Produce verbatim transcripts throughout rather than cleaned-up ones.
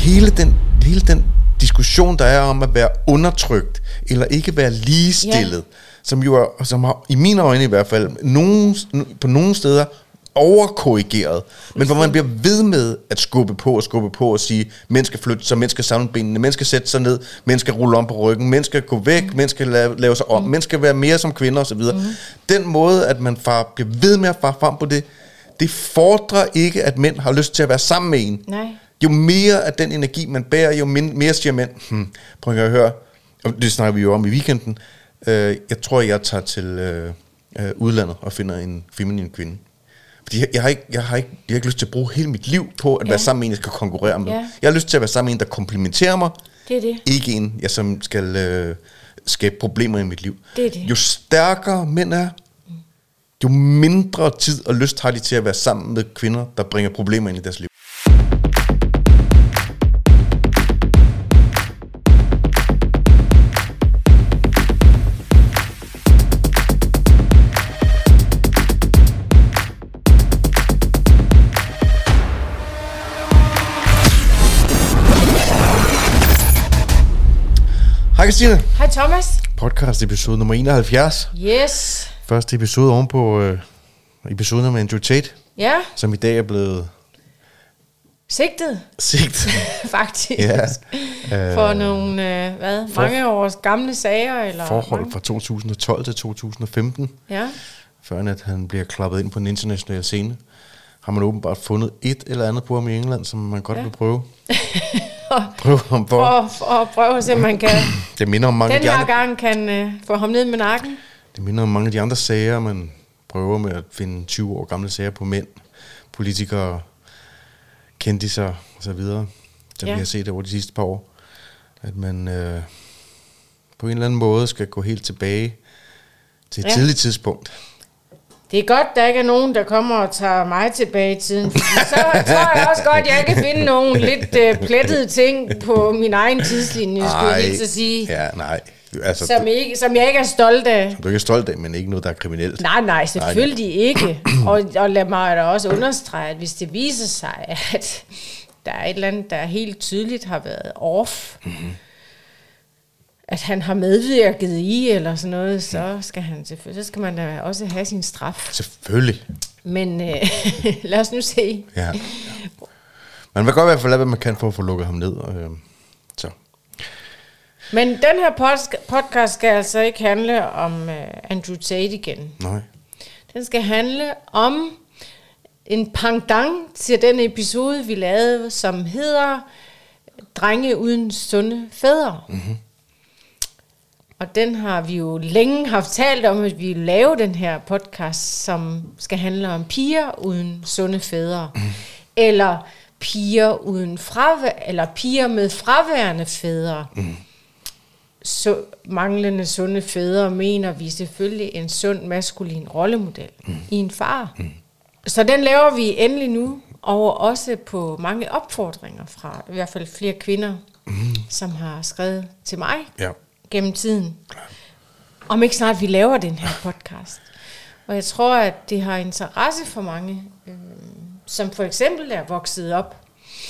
hele den, hele den diskussion, der er om at være undertrykt, eller ikke være ligestillet, yeah. som jo er, som har, i mine øjne i hvert fald, nogen, på nogle steder overkorrigeret, men hvor man bliver ved med at skubbe på og skubbe på og sige, mænd skal flytte sig, mænd skal samle benene, mænd skal sætte sig ned, mænd skal rulle om på ryggen, mænd skal gå væk, mm. mænd skal lave, lave sig om, mm. mænd skal være mere som kvinder osv. Mm. Den måde, at man far, bliver ved med at fare frem på det, det fordrer ikke, at mænd har lyst til at være sammen med en. Nej. Jo mere af den energi, man bærer, jo mere siger mænd, hmm, prøv at høre, og det snakker vi jo om i weekenden, øh, jeg tror, jeg tager til øh, øh, udlandet og finder en feminin kvinde. Fordi jeg, jeg, har ikke, jeg, har ikke, jeg har ikke lyst til at bruge hele mit liv på at ja. være sammen med en, jeg skal konkurrere med. Ja. Jeg har lyst til at være sammen med en, der komplementerer mig. Det er det. Ikke en, jeg som skal øh, skabe problemer i mit liv. Det er det. Jo stærkere mænd er, jo mindre tid og lyst har de til at være sammen med kvinder, der bringer problemer ind i deres liv. Hej Christine. Hej Thomas. Podcast episode nummer enoghalvfjerds. Yes. Første episode ovenpå øh, episoden med Andrew Tate. Ja. Som i dag er blevet... Sigtet. Sigtet. Faktisk. Ja. For nogle, øh, hvad, for, mange års gamle sager. Eller forhold mange? Fra to tusind og tolv til to tusind og femten. Ja. Før at han bliver klappet ind på en international scene. Har man åbenbart fundet et eller andet på ham i England, som man godt ja. vil prøve. Prøv ham for. Og, og prøve at se, om man kan... Det minder om mange den de her andre, gang kan øh, få ham ned med nakken. Det minder om mange af de andre sager, man prøver med at finde tyve år gamle sager på mænd, politikere, kendiser og så videre, som ja. vi har set over de sidste par år. At man øh, på en eller anden måde skal gå helt tilbage til et ja. tidligt tidspunkt. Det er godt, der ikke er nogen, der kommer og tager mig tilbage i tiden. Så tror jeg også godt, jeg kan finde nogle lidt øh, plettede ting på min egen tidslinje, skulle jeg helt så sige. Ja, nej. Altså, som, du, ikke, som jeg ikke er stolt af. Som du ikke er stolt af, men ikke noget, der er kriminelt. Nej, nej, selvfølgelig nej, ikke. Og, og lad mig da også understrege, at hvis det viser sig, at der er et eller andet, der helt tydeligt har været off, mm-hmm. at han har medvirket i, eller sådan noget, så skal, han selvfølgelig, så skal man da også have sin straf. Selvfølgelig. Men øh, lad os nu se. Ja. Ja. Man vil godt i hvert fald lade, hvad man kan for at få lukket ham ned. Og, øh, så. Men den her podcast skal altså ikke handle om uh, Andrew Tate igen. Nej. Den skal handle om en pendant til den episode, vi lavede, som hedder Drenge uden sunde fædre. Mm-hmm. Og den har vi jo længe haft talt om, at vi laver den her podcast, som skal handle om piger uden sunde fædre. Mm. Eller piger uden fravær, eller piger med fraværende fædre. Mm. Så manglende sunde fædre mener vi selvfølgelig en sund maskulin rollemodel mm. i en far. Mm. Så den laver vi endelig nu, og også på mange opfordringer fra i hvert fald flere kvinder, mm. som har skrevet til mig ja. gennem tiden. Om ikke snart vi laver den her podcast. Og jeg tror, at det har interesse for mange, øh, som for eksempel er vokset op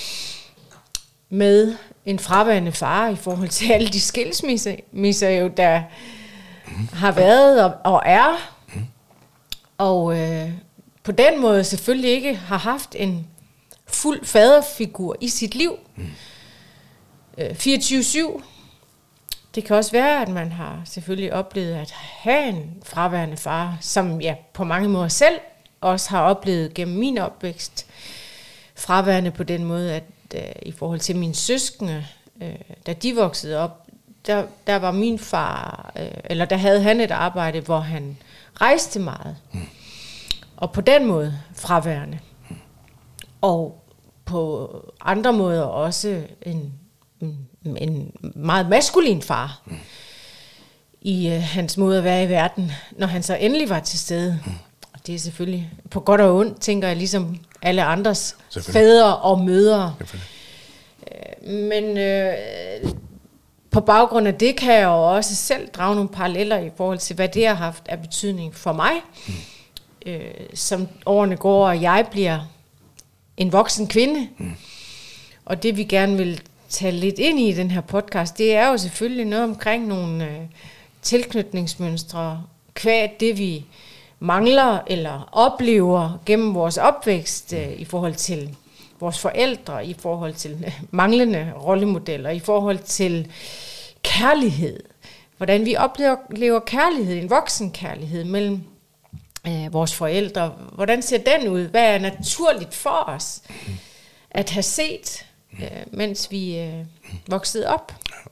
med en fraværende far i forhold til alle de skilsmisser, jo, der mm. har været og, og er. Mm. Og øh, på den måde selvfølgelig ikke har haft en fuld faderfigur i sit liv. Mm. Øh, fireogtyve syv. Det kan også være, at man har selvfølgelig oplevet at have en fraværende far, som jeg på mange måder selv også har oplevet gennem min opvækst. Fraværende på den måde, at øh, i forhold til mine søskende, øh, da de voksede op, der, der var min far, øh, eller der havde han et arbejde, hvor han rejste meget. Mm. Og på den måde fraværende. Mm. Og på andre måder også en, en meget maskulin far mm. i øh, hans måde at være i verden, når han så endelig var til stede. Mm. Og det er selvfølgelig på godt og ondt, tænker jeg, ligesom alle andres fædre og mødre. Men øh, på baggrund af det kan jeg jo også selv drage nogle paralleller i forhold til, hvad det har haft af betydning for mig. Mm. Øh, som årene går, og jeg bliver en voksen kvinde. Mm. Og det vi gerne vil tage lidt ind i den her podcast, det er jo selvfølgelig noget omkring nogle øh, tilknytningsmønstre, kvad det vi mangler eller oplever gennem vores opvækst øh, i forhold til vores forældre, i forhold til øh, manglende rollemodeller, i forhold til kærlighed. Hvordan vi oplever kærlighed, en voksen kærlighed mellem øh, vores forældre. Hvordan ser den ud? Hvad er naturligt for os at have set, øh, mens vi øh, voksede op?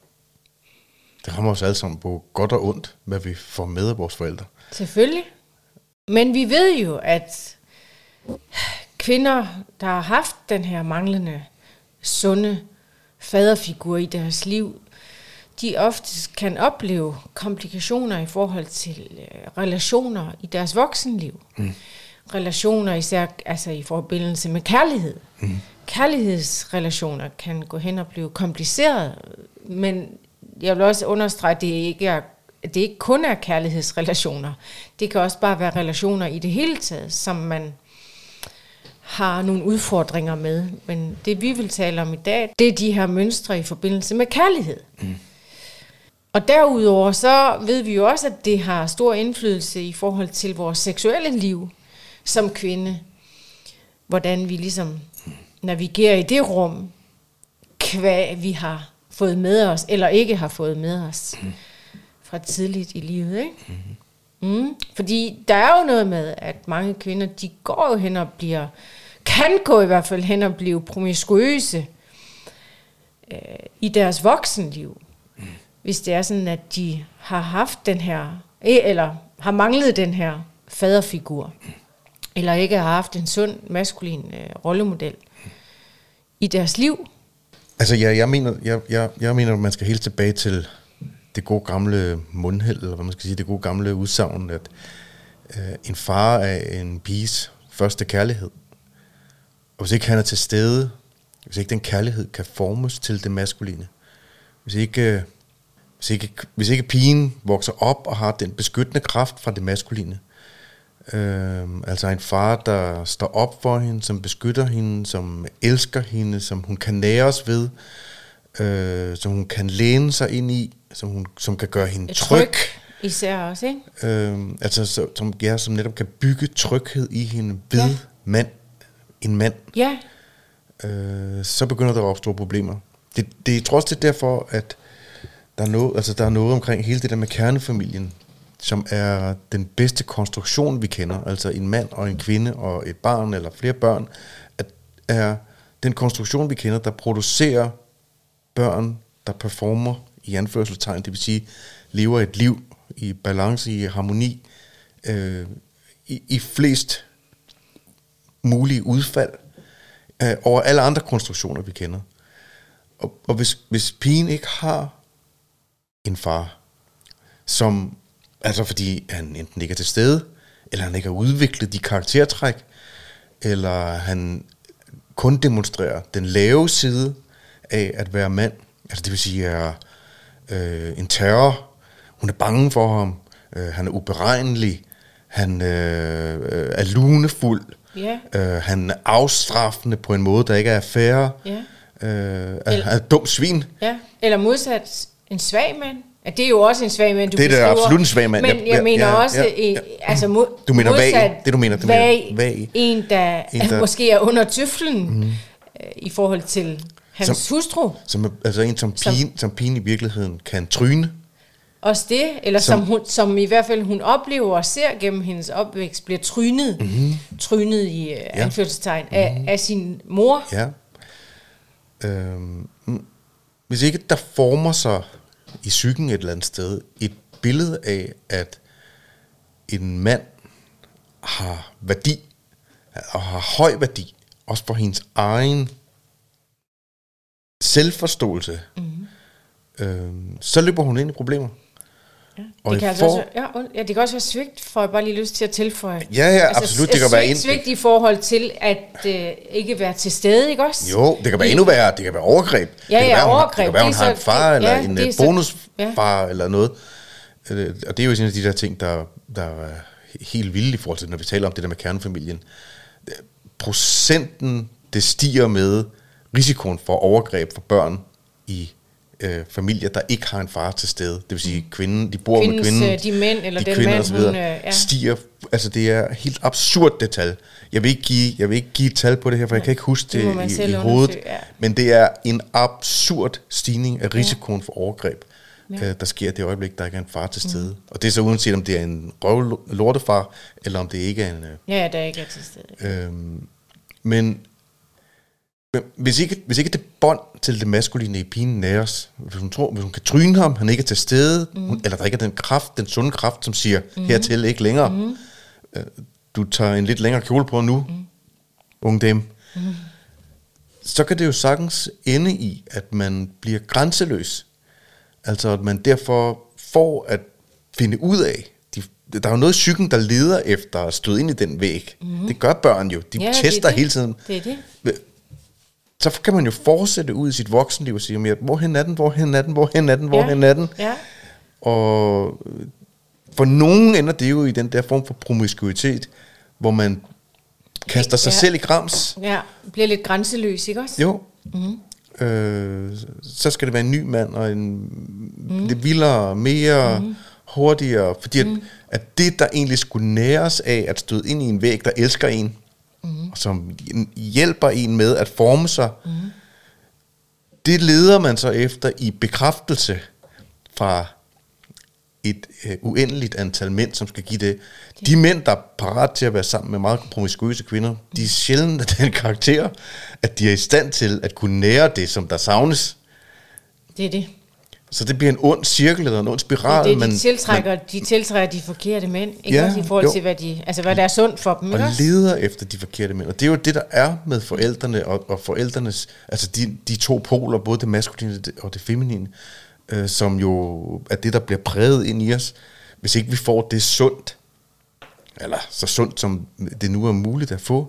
Det rammer os alle sammen på godt og ondt, hvad vi får med af vores forældre. Selvfølgelig. Men vi ved jo, at kvinder, der har haft den her manglende, sunde faderfigur i deres liv, de ofte kan opleve komplikationer i forhold til relationer i deres voksenliv. Mm. Relationer især altså i forbindelse med kærlighed. Mm. Kærlighedsrelationer kan gå hen og blive kompliceret, men jeg vil også understrege, at det ikke er det ikke kun er kærlighedsrelationer. Det kan også bare være relationer i det hele taget, som man har nogle udfordringer med. Men det vi vil tale om i dag, det er de her mønstre i forbindelse med kærlighed. Mm. Og derudover så ved vi jo også, at det har stor indflydelse i forhold til vores seksuelle liv som kvinde. Hvordan vi ligesom navigerer i det rum, hvad vi har fået med os, eller ikke har fået med os. Mm. Fra tidligt i livet, ikke? Mm-hmm. Mm. Fordi der er jo noget med, at mange kvinder, de går jo hen og bliver, kan gå i hvert fald hen og blive promiskuøse øh, i deres voksenliv. Mm. Hvis det er sådan, at de har haft den her, eller har manglet den her faderfigur, mm. eller ikke har haft en sund, maskulin øh, rollemodel mm. i deres liv. Altså, ja, jeg mener, jeg, jeg, jeg mener, at man skal helt tilbage til det gode gamle mundheld, eller hvad man skal sige, det gode gamle udsagn, at øh, en far er en piges første kærlighed. Og hvis ikke han er til stede, hvis ikke den kærlighed kan formes til det maskuline, hvis ikke, øh, hvis ikke, hvis ikke pigen vokser op og har den beskyttende kraft fra det maskuline, øh, altså en far, der står op for hende, som beskytter hende, som elsker hende, som hun kan næres ved, øh, som hun kan læne sig ind i, som, hun, som kan gøre hende tryg. tryg. Især også, ikke? Øhm, altså, så, som, ja, som netop kan bygge tryghed i hende ved ja. mand, en mand. Ja. Øh, så begynder der at opstå problemer. Det, det, jeg tror også, det er derfor, at der er, noget, altså, der er noget omkring hele det der med kernefamilien, som er den bedste konstruktion, vi kender. Altså en mand og en kvinde og et barn eller flere børn, at er den konstruktion, vi kender, der producerer børn, der performer i anførselstegn, det vil sige, lever et liv i balance, i harmoni, øh, i, i flest mulige udfald øh, over alle andre konstruktioner, vi kender. Og, og hvis, hvis pigen ikke har en far, som, altså fordi han enten ikke er til stede, eller han ikke har udviklet de karaktertræk, eller han kun demonstrerer den lave side af at være mand, altså det vil sige, er øh, en terror, hun er bange for ham, øh, han er uberegnelig, han øh, er lunefuld, yeah. øh, han er afstraffende på en måde, der ikke er fair, yeah. øh, er, er dum svin. Ja. Eller modsat en svag mand. Ja, det er jo også en svag mand, du det er absolut en svag mand. Men jeg, jeg mener ja, ja, også, ja, ja. altså mod, du mener modsat vag, det du mener, du vag, mener vag. En, der, en, der måske er under tøflen mm. øh, i forhold til hans som, hustru. Som, altså en, som pigen, som, som pigen i virkeligheden kan tryne. Også det, eller som, som, hun, som i hvert fald hun oplever og ser gennem hendes opvækst, bliver trynet, mm-hmm. trynet i uh, ja. anførselstegn mm-hmm. af, af sin mor. Ja. Øhm, hvis ikke der former sig i psyken et eller andet sted et billede af, at en mand har værdi, og har høj værdi, også for hendes egen selvforståelse, mm-hmm. øhm, så løber hun ind i problemer. Ja. Det, kan altså for... også, ja, ja, det kan også være svigt, får jeg bare lige lyst til at tilføje. Ja, ja, altså, absolut. Det kan svigt, være ind... svigt i forhold til at øh, ikke være til stede, ikke også? Jo, det kan være endnu værre. Det kan være overgreb. Ja, det kan ja, være, overgreb. Det kan være, hun har en far det, eller ja, en bonusfar ja. eller noget. Og det er jo sådan de der ting, der, der er helt vilde i forhold til, når vi taler om det der med kernefamilien. Procenten, det stiger med, risikoen for overgreb for børn i øh, familier, der ikke har en far til stede. Det vil sige, kvinden, de bor Kvindens, med kvinden, de mænd eller de den kvinder mand, og så videre, hun, øh, ja. stiger. Altså det er helt absurd det tal. Jeg vil ikke give, jeg vil ikke give et tal på det her, for jeg kan ikke huske det, det i, i hovedet. Ja. Men det er en absurd stigning af risikoen for overgreb, ja. øh, der sker i det øjeblik, der ikke er en far til stede. Mm. Og det er så uanset om det er en røv lortefar, eller om det ikke er en... Øh, ja, der ikke er til stede. Øhm, men Hvis ikke, hvis ikke det bånd til det maskuline i pigen næres, hvis hun tror, hvis hun kan tryne ham, han ikke er til stede, mm. hun, eller der ikke er den kraft, den sunde kraft, som siger, mm. hertil ikke længere, mm. øh, du tager en lidt længere kjole på nu, mm. unge dame, mm. så kan det jo sagtens ende i, at man bliver grænseløs. Altså at man derfor får at finde ud af, de, der er jo noget i psyken, der leder efter at støde ind i den væg. Mm. Det gør børn jo, de ja, tester hele tiden. Det er det. Så kan man jo fortsætte ud i sit voksenliv og sige, hvorhen er den, hvorhen er den, hvorhen er den, hvorhen er den. Ja. Og for nogen ender det jo i den der form for promiskuitet, hvor man kaster sig ja. selv i grams. Ja, bliver lidt grænseløs, ikke også? Jo. Mm-hmm. Øh, så skal det være en ny mand, og en mm. lidt vildere, mere mm. hurtigere. Fordi at, mm. at det, der egentlig skulle næres af at støde ind i en væg, der elsker en, Mm. som hjælper en med at forme sig, mm. det leder man så efter i bekræftelse fra et uh, uendeligt antal mænd, som skal give det. De mænd, der er parat til at være sammen med meget promiskuøse kvinder, mm. de er sjældent af den karakter, at de er i stand til at kunne nære det, som der savnes. Det er det. Så det bliver en ond cirkel eller en ond spiral. Det er det, man, de tiltrækker, man, de tiltrækker de forkerte mænd, ikke ja, også i forhold jo. til, hvad, de, altså, hvad der er sundt for dem. Og ikke leder også? Efter de forkerte mænd. Og det er jo det, der er med forældrene og, og forældrenes, altså de, de to poler, både det maskuline og det feminine, øh, som jo er det, der bliver præget ind i os. Hvis ikke vi får det sundt, eller så sundt, som det nu er muligt at få,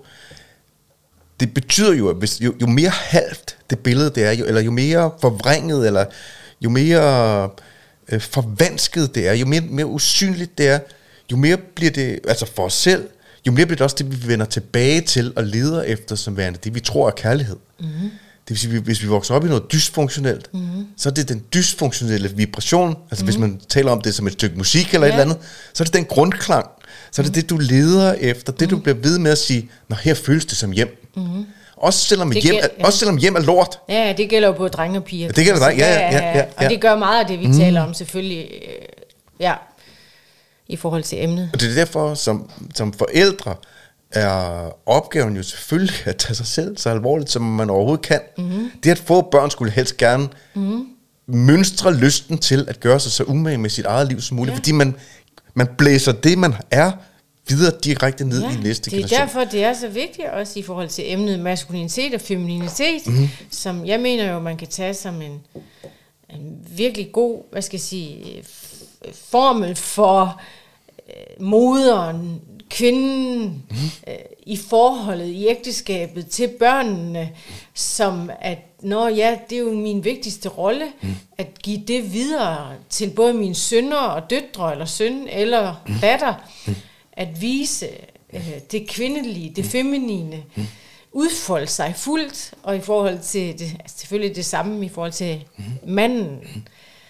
det betyder jo, at hvis, jo, jo mere halvt det billede det er, jo, eller jo mere forvrænget, eller jo mere øh, forvansket det er, jo mere, mere usynligt det er, jo mere bliver det, altså for os selv, jo mere bliver det også det, vi vender tilbage til og leder efter som værende det, vi tror er kærlighed. Mm-hmm. Det vil sige, hvis vi vokser op i noget dysfunktionelt, mm-hmm. så er det den dysfunktionelle vibration, altså mm-hmm. hvis man taler om det som et stykke musik eller ja. et eller andet, så er det den grundklang, så er det mm-hmm. det, du leder efter, det du bliver ved med at sige, nå her føles det som hjem. Mm-hmm. Også selvom, hjem, gæld, ja. også selvom hjem er lort. Ja, det gælder jo både drenge og piger. Ja, det gælder dig, ja, ja, ja, ja, ja. Og det gør meget af det, vi mm. taler om selvfølgelig, ja, i forhold til emnet. Og det er derfor, som, som forældre, er opgaven jo selvfølgelig at tage sig selv så alvorligt, som man overhovedet kan. Mm-hmm. Det at få børn skulle helst gerne mm-hmm. mønstre lysten til at gøre sig så umage med sit eget liv som muligt, ja. fordi man, man blæser det, man er, videre direkte ned ja, i næste generation. Det er derfor, det er så vigtigt, også i forhold til emnet maskulinitet og femininitet, mm-hmm. som jeg mener jo, man kan tage som en, en virkelig god, hvad skal jeg sige, formel for øh, moderen, kvinden, mm-hmm. øh, i forholdet, i ægteskabet til børnene, som at, nå ja, det er jo min vigtigste rolle, mm. at give det videre til både mine sønner og døtre, eller søn, eller mm. datter, mm. at vise øh, det kvindelige, det feminine, mm. udfolde sig fuldt, og i forhold til, det, altså selvfølgelig det samme i forhold til mm. manden, mm.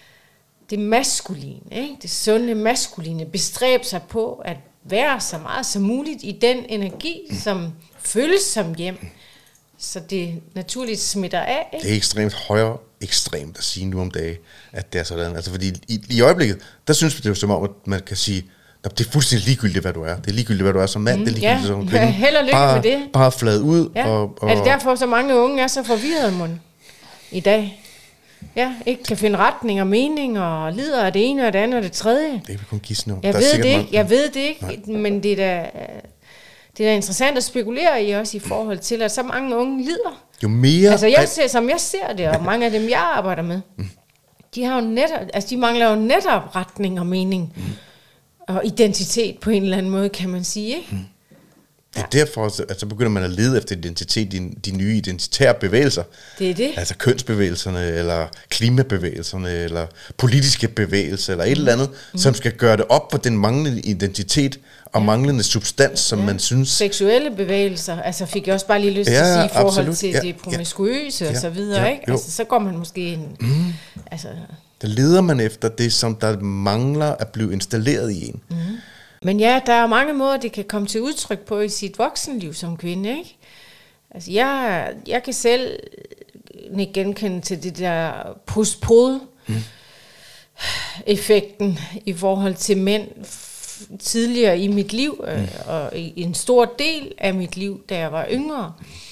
det maskuline, ikke? Det sunde maskuline, bestræbe sig på at være så meget som muligt i den energi, mm. som føles som hjem, så det naturligt smitter af. Ikke? Det er ekstremt højere ekstremt at sige nu om dagen, at det er sådan. Altså fordi i, i øjeblikket, der synes vi det jo som om, at man kan sige, det er fuldstændig ligegyldigt, hvad du er. Det er ligegyldigt, hvad du er som mand. Mm, det er ligegyldigt, ja. som kvinde. Ja, held og lykke bare, med det. Bare flad ud. Ja. Og, og er det derfor, så mange unge er så forvirrede, mon, i dag? Ja, ikke kan finde retning og mening, og lider af det ene og det andet og det tredje. Det kan vi kun gisne om. Jeg der ved det ikke, mange... jeg ved det ikke, Nej. men det er da... Det er da interessant at spekulere i også i forhold til, at så mange unge lider. Jo mere... Altså, jeg ser, som jeg ser det, og mange af dem, jeg arbejder med, mm. de, har jo netop, altså, de mangler jo netop retning og mening, mm. og identitet på en eller anden måde, kan man sige, ikke? Mm. Det er ja. derfor, at så begynder man at lede efter identitet, de, de nye identitære bevægelser. Det er det. Altså kønsbevægelserne, eller klimabevægelserne, eller politiske bevægelser, eller et mm. eller andet, mm. som skal gøre det op for den manglende identitet og ja. manglende substans, som ja. man synes... Seksuelle bevægelser, altså fik jeg også bare lige lyst ja, til at sige, i forhold absolut. til ja. det promiskuøse ja. og så videre, ja. ikke? Altså, så går man måske en... Mm. Altså, der leder man efter det, som der mangler at blive installeret i en. Mm. Men ja, der er mange måder, det kan komme til udtryk på i sit voksenliv som kvinde, ikke? Altså, jeg, jeg kan selv ikke genkende til det der post-pod-effekten mm. i forhold til mænd f- tidligere i mit liv, mm. øh, og i en stor del af mit liv, da jeg var yngre.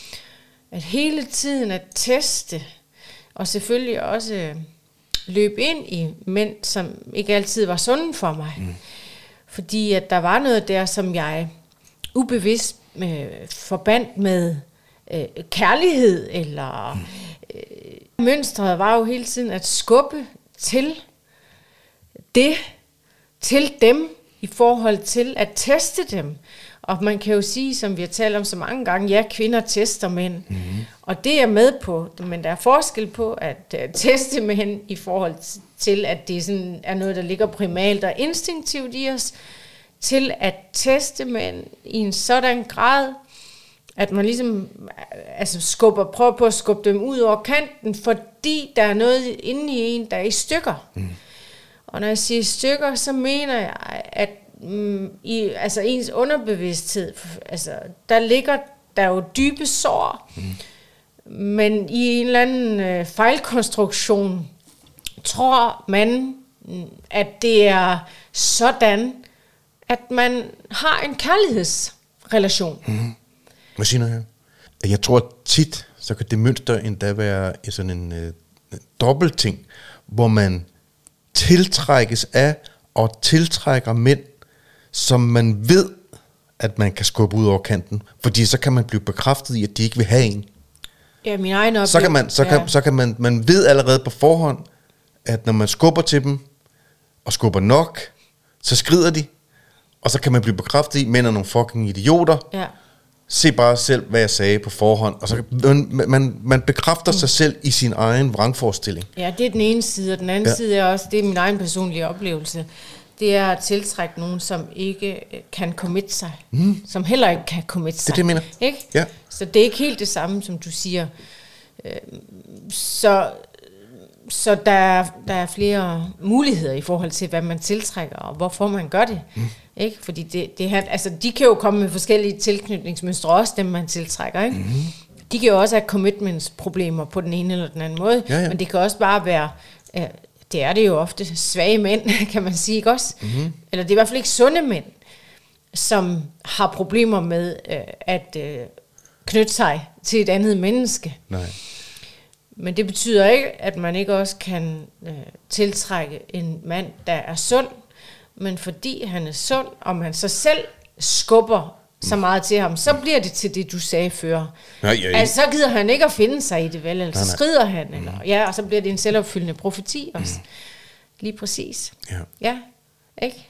At hele tiden at teste, og selvfølgelig også løbe ind i mænd, som ikke altid var sunde for mig. Mm. Fordi at der var noget der, som jeg ubevidst øh, forbandt med øh, kærlighed, eller øh, mønstret var jo hele tiden at skubbe til det, til dem, i forhold til at teste dem. Og man kan jo sige, som vi har talt om så mange gange, ja, kvinder tester mænd. Mm-hmm. Og det er jeg med på, men der er forskel på at uh, teste mænd i forhold til, at det sådan er noget, der ligger primalt og instinktivt i os, til at teste mænd i en sådan grad, at man ligesom altså skubber, prøver på at skubbe dem ud over kanten, fordi der er noget inde i en, der er i stykker. Mm. Og når jeg siger stykker, så mener jeg, at mm, i altså ens underbevidsthed, altså der ligger der jo dybe sår, mm. men i en eller anden øh, fejlkonstruktion tror man, at det er sådan, at man har en kærlighedsrelation. Mm. Hvad siger du her? Jeg tror tit, så kan det mønster endda være sådan en øh, dobbelt ting, hvor man tiltrækkes af og tiltrækker mænd, som man ved, at man kan skubbe ud over kanten, fordi så kan man blive bekræftet i, at de ikke vil have en. Ja, min egen oplevelse. Så kan man, så kan, ja. så kan man, man ved allerede på forhånd, at når man skubber til dem, og skubber nok, så skrider de, og så kan man blive bekræftet i, at mænd er nogle fucking idioter. Ja. Se bare selv, hvad jeg sagde på forhånd, og så man, man, man bekræfter mm. sig selv i sin egen vrangforestilling. Ja, det er den ene side, og den anden ja. side er også, det er min egen personlige oplevelse. Det er at tiltrække nogen, som ikke kan committe sig. Mm. Som heller ikke kan committe sig. Det er det, jeg mener. Ikke? Ja. Så det er ikke helt det samme, som du siger. Så, så der, er, der er flere muligheder i forhold til, hvad man tiltrækker, og hvorfor man gør det. Mm. Ikke? Fordi det, det her, altså, de kan jo komme med forskellige tilknytningsmønstre, også dem, man tiltrækker. Ikke? Mm. De kan jo også have commitments-problemer på den ene eller den anden måde, ja, ja. Men det kan også bare være... Det er det jo ofte svage mænd, kan man sige, ikke også? Mm-hmm. Eller det er i hvert fald ikke sunde mænd, som har problemer med øh, at øh, knytte sig til et andet menneske. Nej. Men det betyder ikke, at man ikke også kan øh, tiltrække en mand, der er sund, men fordi han er sund, og man så selv skubber så meget til ham, så bliver det til det, du sagde før. Nej, ja, altså, så gider han ikke at finde sig i det, vel? Eller så skrider han, eller, ja, og så bliver det en selvopfyldende profeti også. Mm. Lige præcis. Ja. Ja, ikke?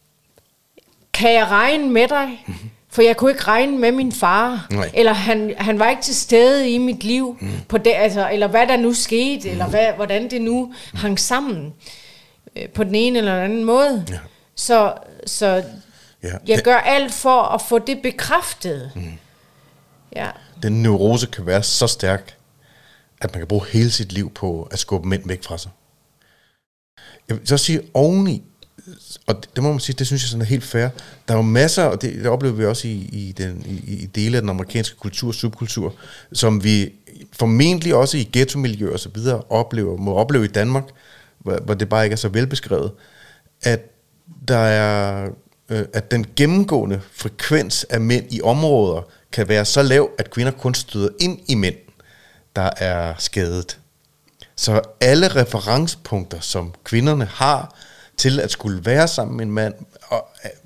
Kan jeg regne med dig? Mm-hmm. For jeg kunne ikke regne med min far. Nej. Eller han, han var ikke til stede i mit liv, mm. på det, altså, eller hvad der nu skete, mm. eller hvad, hvordan det nu mm. hang sammen, øh, på den ene eller den anden måde. Ja. Så... så Ja. Jeg gør alt for at få det bekræftet. Mm. Ja. Den neurose kan være så stærk, at man kan bruge hele sit liv på at skubbe mænd væk fra sig. Jeg vil så sige oveni, og det må man sige, det synes jeg sådan er helt fair. Der er jo masser, og det, det oplever vi også i, i, den, i, i dele af den amerikanske kultur, subkultur, som vi formentlig også i ghetto-miljøer og så videre oplever, må opleve i Danmark, hvor, hvor det bare ikke er så velbeskrevet, at der er... at den gennemgående frekvens af mænd i områder kan være så lav, at kvinder kun støder ind i mænd, der er skadet. Så alle referencepunkter, som kvinderne har til at skulle være sammen med en mand, og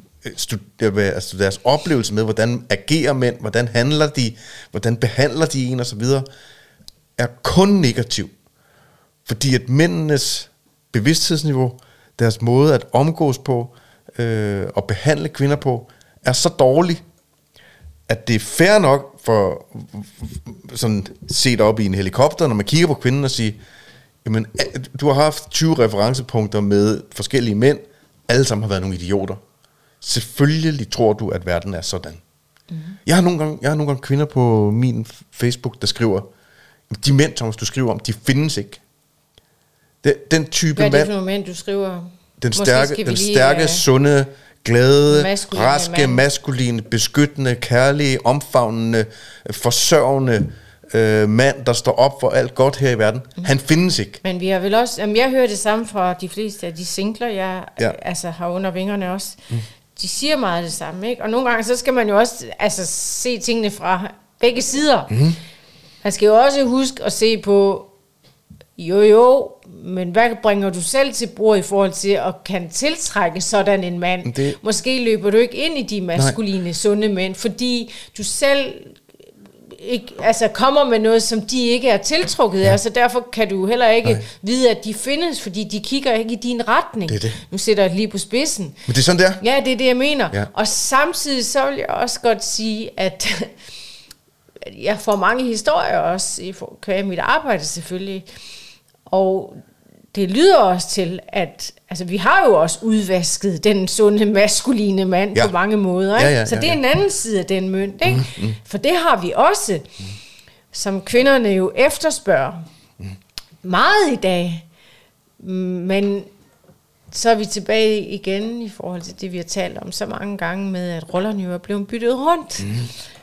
altså deres oplevelse med, hvordan agerer mænd, hvordan handler de, hvordan behandler de en osv., er kun negativ. Fordi at mændenes bevidsthedsniveau, deres måde at omgås på, Øh, og behandle kvinder på, er så dårlig, at det er fair nok for sådan set op i en helikopter, når man kigger på kvinden og siger, jamen, du har haft tyve referencepunkter med forskellige mænd, alle sammen har været nogle idioter. Selvfølgelig tror du, at verden er sådan. Mm-hmm. Jeg har nogle gange, jeg har nogle gange kvinder på min Facebook, der skriver, de mænd, Thomas, du skriver om, de findes ikke. Den, den type Hvad er det mand, for nogle mænd, du skriver? den stærke, den lige, stærke uh, sunde, glade, maskuline raske, mand. maskuline, beskyttende, kærlige, omfavnende, forsørgende øh, mand, der står op for alt godt her i verden. Mm. Han findes ikke. Men vi har vel også, jamen jeg hører det samme fra de fleste af de singler, jeg Ja. altså har under vingerne også. Mm. De siger meget det samme, ikke? Og nogle gange, så skal man jo også altså, se tingene fra begge sider. Mm. Man skal jo også huske at se på, jo jo, men hvad bringer du selv til bord i forhold til at kan tiltrække sådan en mand? Det... Måske løber du ikke ind i de maskuline, Nej. sunde mænd, fordi du selv ikke, altså kommer med noget, som de ikke er tiltrukket af, ja. Så derfor kan du heller ikke Nej. vide, at de findes, fordi de kigger ikke i din retning. Det er det. Nu sætter jeg det lige på spidsen. Men det er sådan, det er? Ja, det er det, jeg mener. Ja. Og samtidig så vil jeg også godt sige, at jeg får mange historier også, i kvæg mit arbejde selvfølgelig, og det lyder også til, at altså, vi har jo også udvasket den sunde, maskuline mand ja. på mange måder. Ikke? Ja, ja, så det ja, ja. er en anden side af den mønt. Ikke? Mm, mm. For det har vi også, mm. som kvinderne jo efterspørger mm. meget i dag. Men så er vi tilbage igen i forhold til det, vi har talt om så mange gange med, at rollerne jo er blevet byttet rundt. Mm.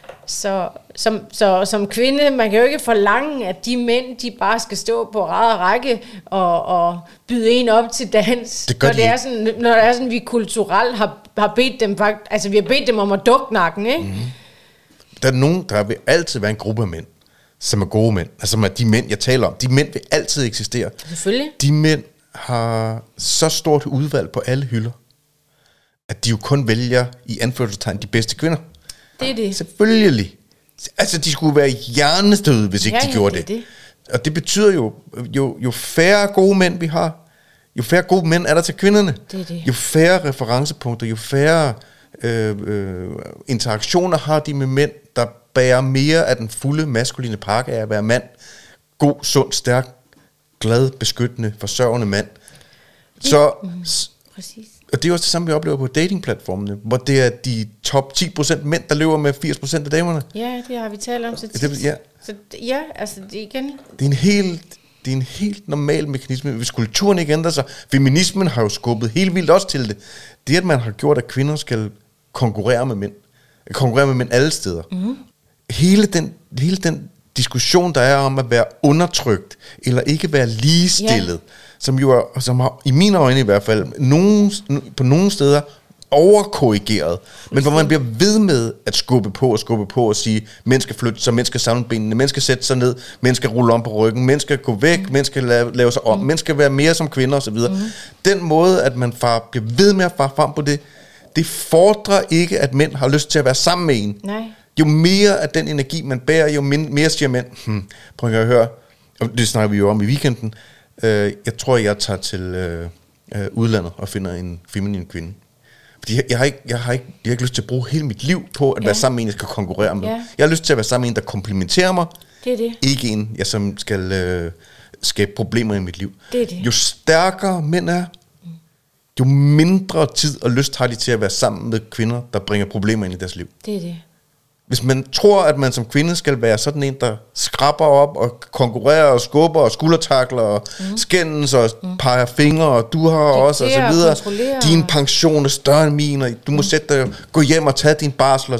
Så som, så som kvinde, man kan jo ikke forlange, at de mænd, de bare skal stå på rad og række og, og byde en op til dans. Det gør når, de det er sådan, når det er sådan, vi kulturelt har, har bedt dem, altså vi har bedt dem om at dukke nakken, ikke? Mm. Der er nogen, der vil altid være en gruppe af mænd, som er gode mænd. Altså som er de mænd, jeg taler om. De mænd vil altid eksistere. Selvfølgelig. De mænd har så stort udvalg på alle hylder, at de jo kun vælger i anførselstegn de bedste kvinder. Det er det. Selvfølgelig. Altså, de skulle være hjernestøde, hvis ikke ja, de gjorde det. det. det. Og det betyder jo, jo, jo færre gode mænd vi har, jo færre gode mænd er der til kvinderne. Det er det. Jo færre referencepunkter, jo færre øh, øh, interaktioner har de med mænd, der bærer mere af den fulde maskuline pakke af at være mand. God, sund, stærk, glad, beskyttende, forsørgende mand. Så... Mm, præcis. Og det er også det samme, vi oplever på datingplatformene, hvor det er de top ti procent mænd, der løber med firs procent af damerne. Ja, det har vi talt om så tit. Det, ja. Så ja, altså det igen. Det er en helt, det er en helt normal mekanisme. Hvis kulturen ikke ændrer sig, feminismen har jo skubbet helt vildt også til det. Det, at man har gjort, at kvinder skal konkurrere med mænd, konkurrere med mænd alle steder. Mm. Hele den, hele den diskussion, der er om at være undertrykt, eller ikke være ligestillet, ja. som jo er, som har, i mine øjne i hvert fald, nogen, på nogle steder overkorrigeret, men hvor man bliver ved med at skubbe på og skubbe på og sige, mænd skal flytte sig, mænd skal samle benene, mænd skal sætte sig ned, mænd skal rulle om på ryggen, mænd skal gå væk, mm. mænd skal lave, lave sig om, mm. mænd skal være mere som kvinder osv. Mm. Den måde, at man far, bliver ved med at fare frem på det, det fordrer ikke, at mænd har lyst til at være sammen med en. Nej. Jo mere af den energi, man bærer, jo mere siger mænd, hmm, prøv at høre, og det snakker vi jo om i weekenden, øh, jeg tror, jeg tager til øh, øh, udlandet og finder en feminin kvinde. Fordi jeg, jeg, har ikke, jeg, har ikke, jeg har ikke lyst til at bruge hele mit liv på at ja. være sammen med en, jeg skal konkurrere med. Ja. Jeg har lyst til at være sammen med en, der komplementerer mig. Det er det. Ikke en, jeg som skal øh, skabe problemer i mit liv. Det er det. Jo stærkere mænd er, jo mindre tid og lyst har de til at være sammen med kvinder, der bringer problemer ind i deres liv. Det er det. Hvis man tror, at man som kvinde skal være sådan en, der skraber op og konkurrerer og skubber og skuldertakler og mm. skændes og mm. peger fingre, og du har Dikterer også og så videre. Din pension er større end min, og du må mm. sætte dig, gå hjem og tage din barsel.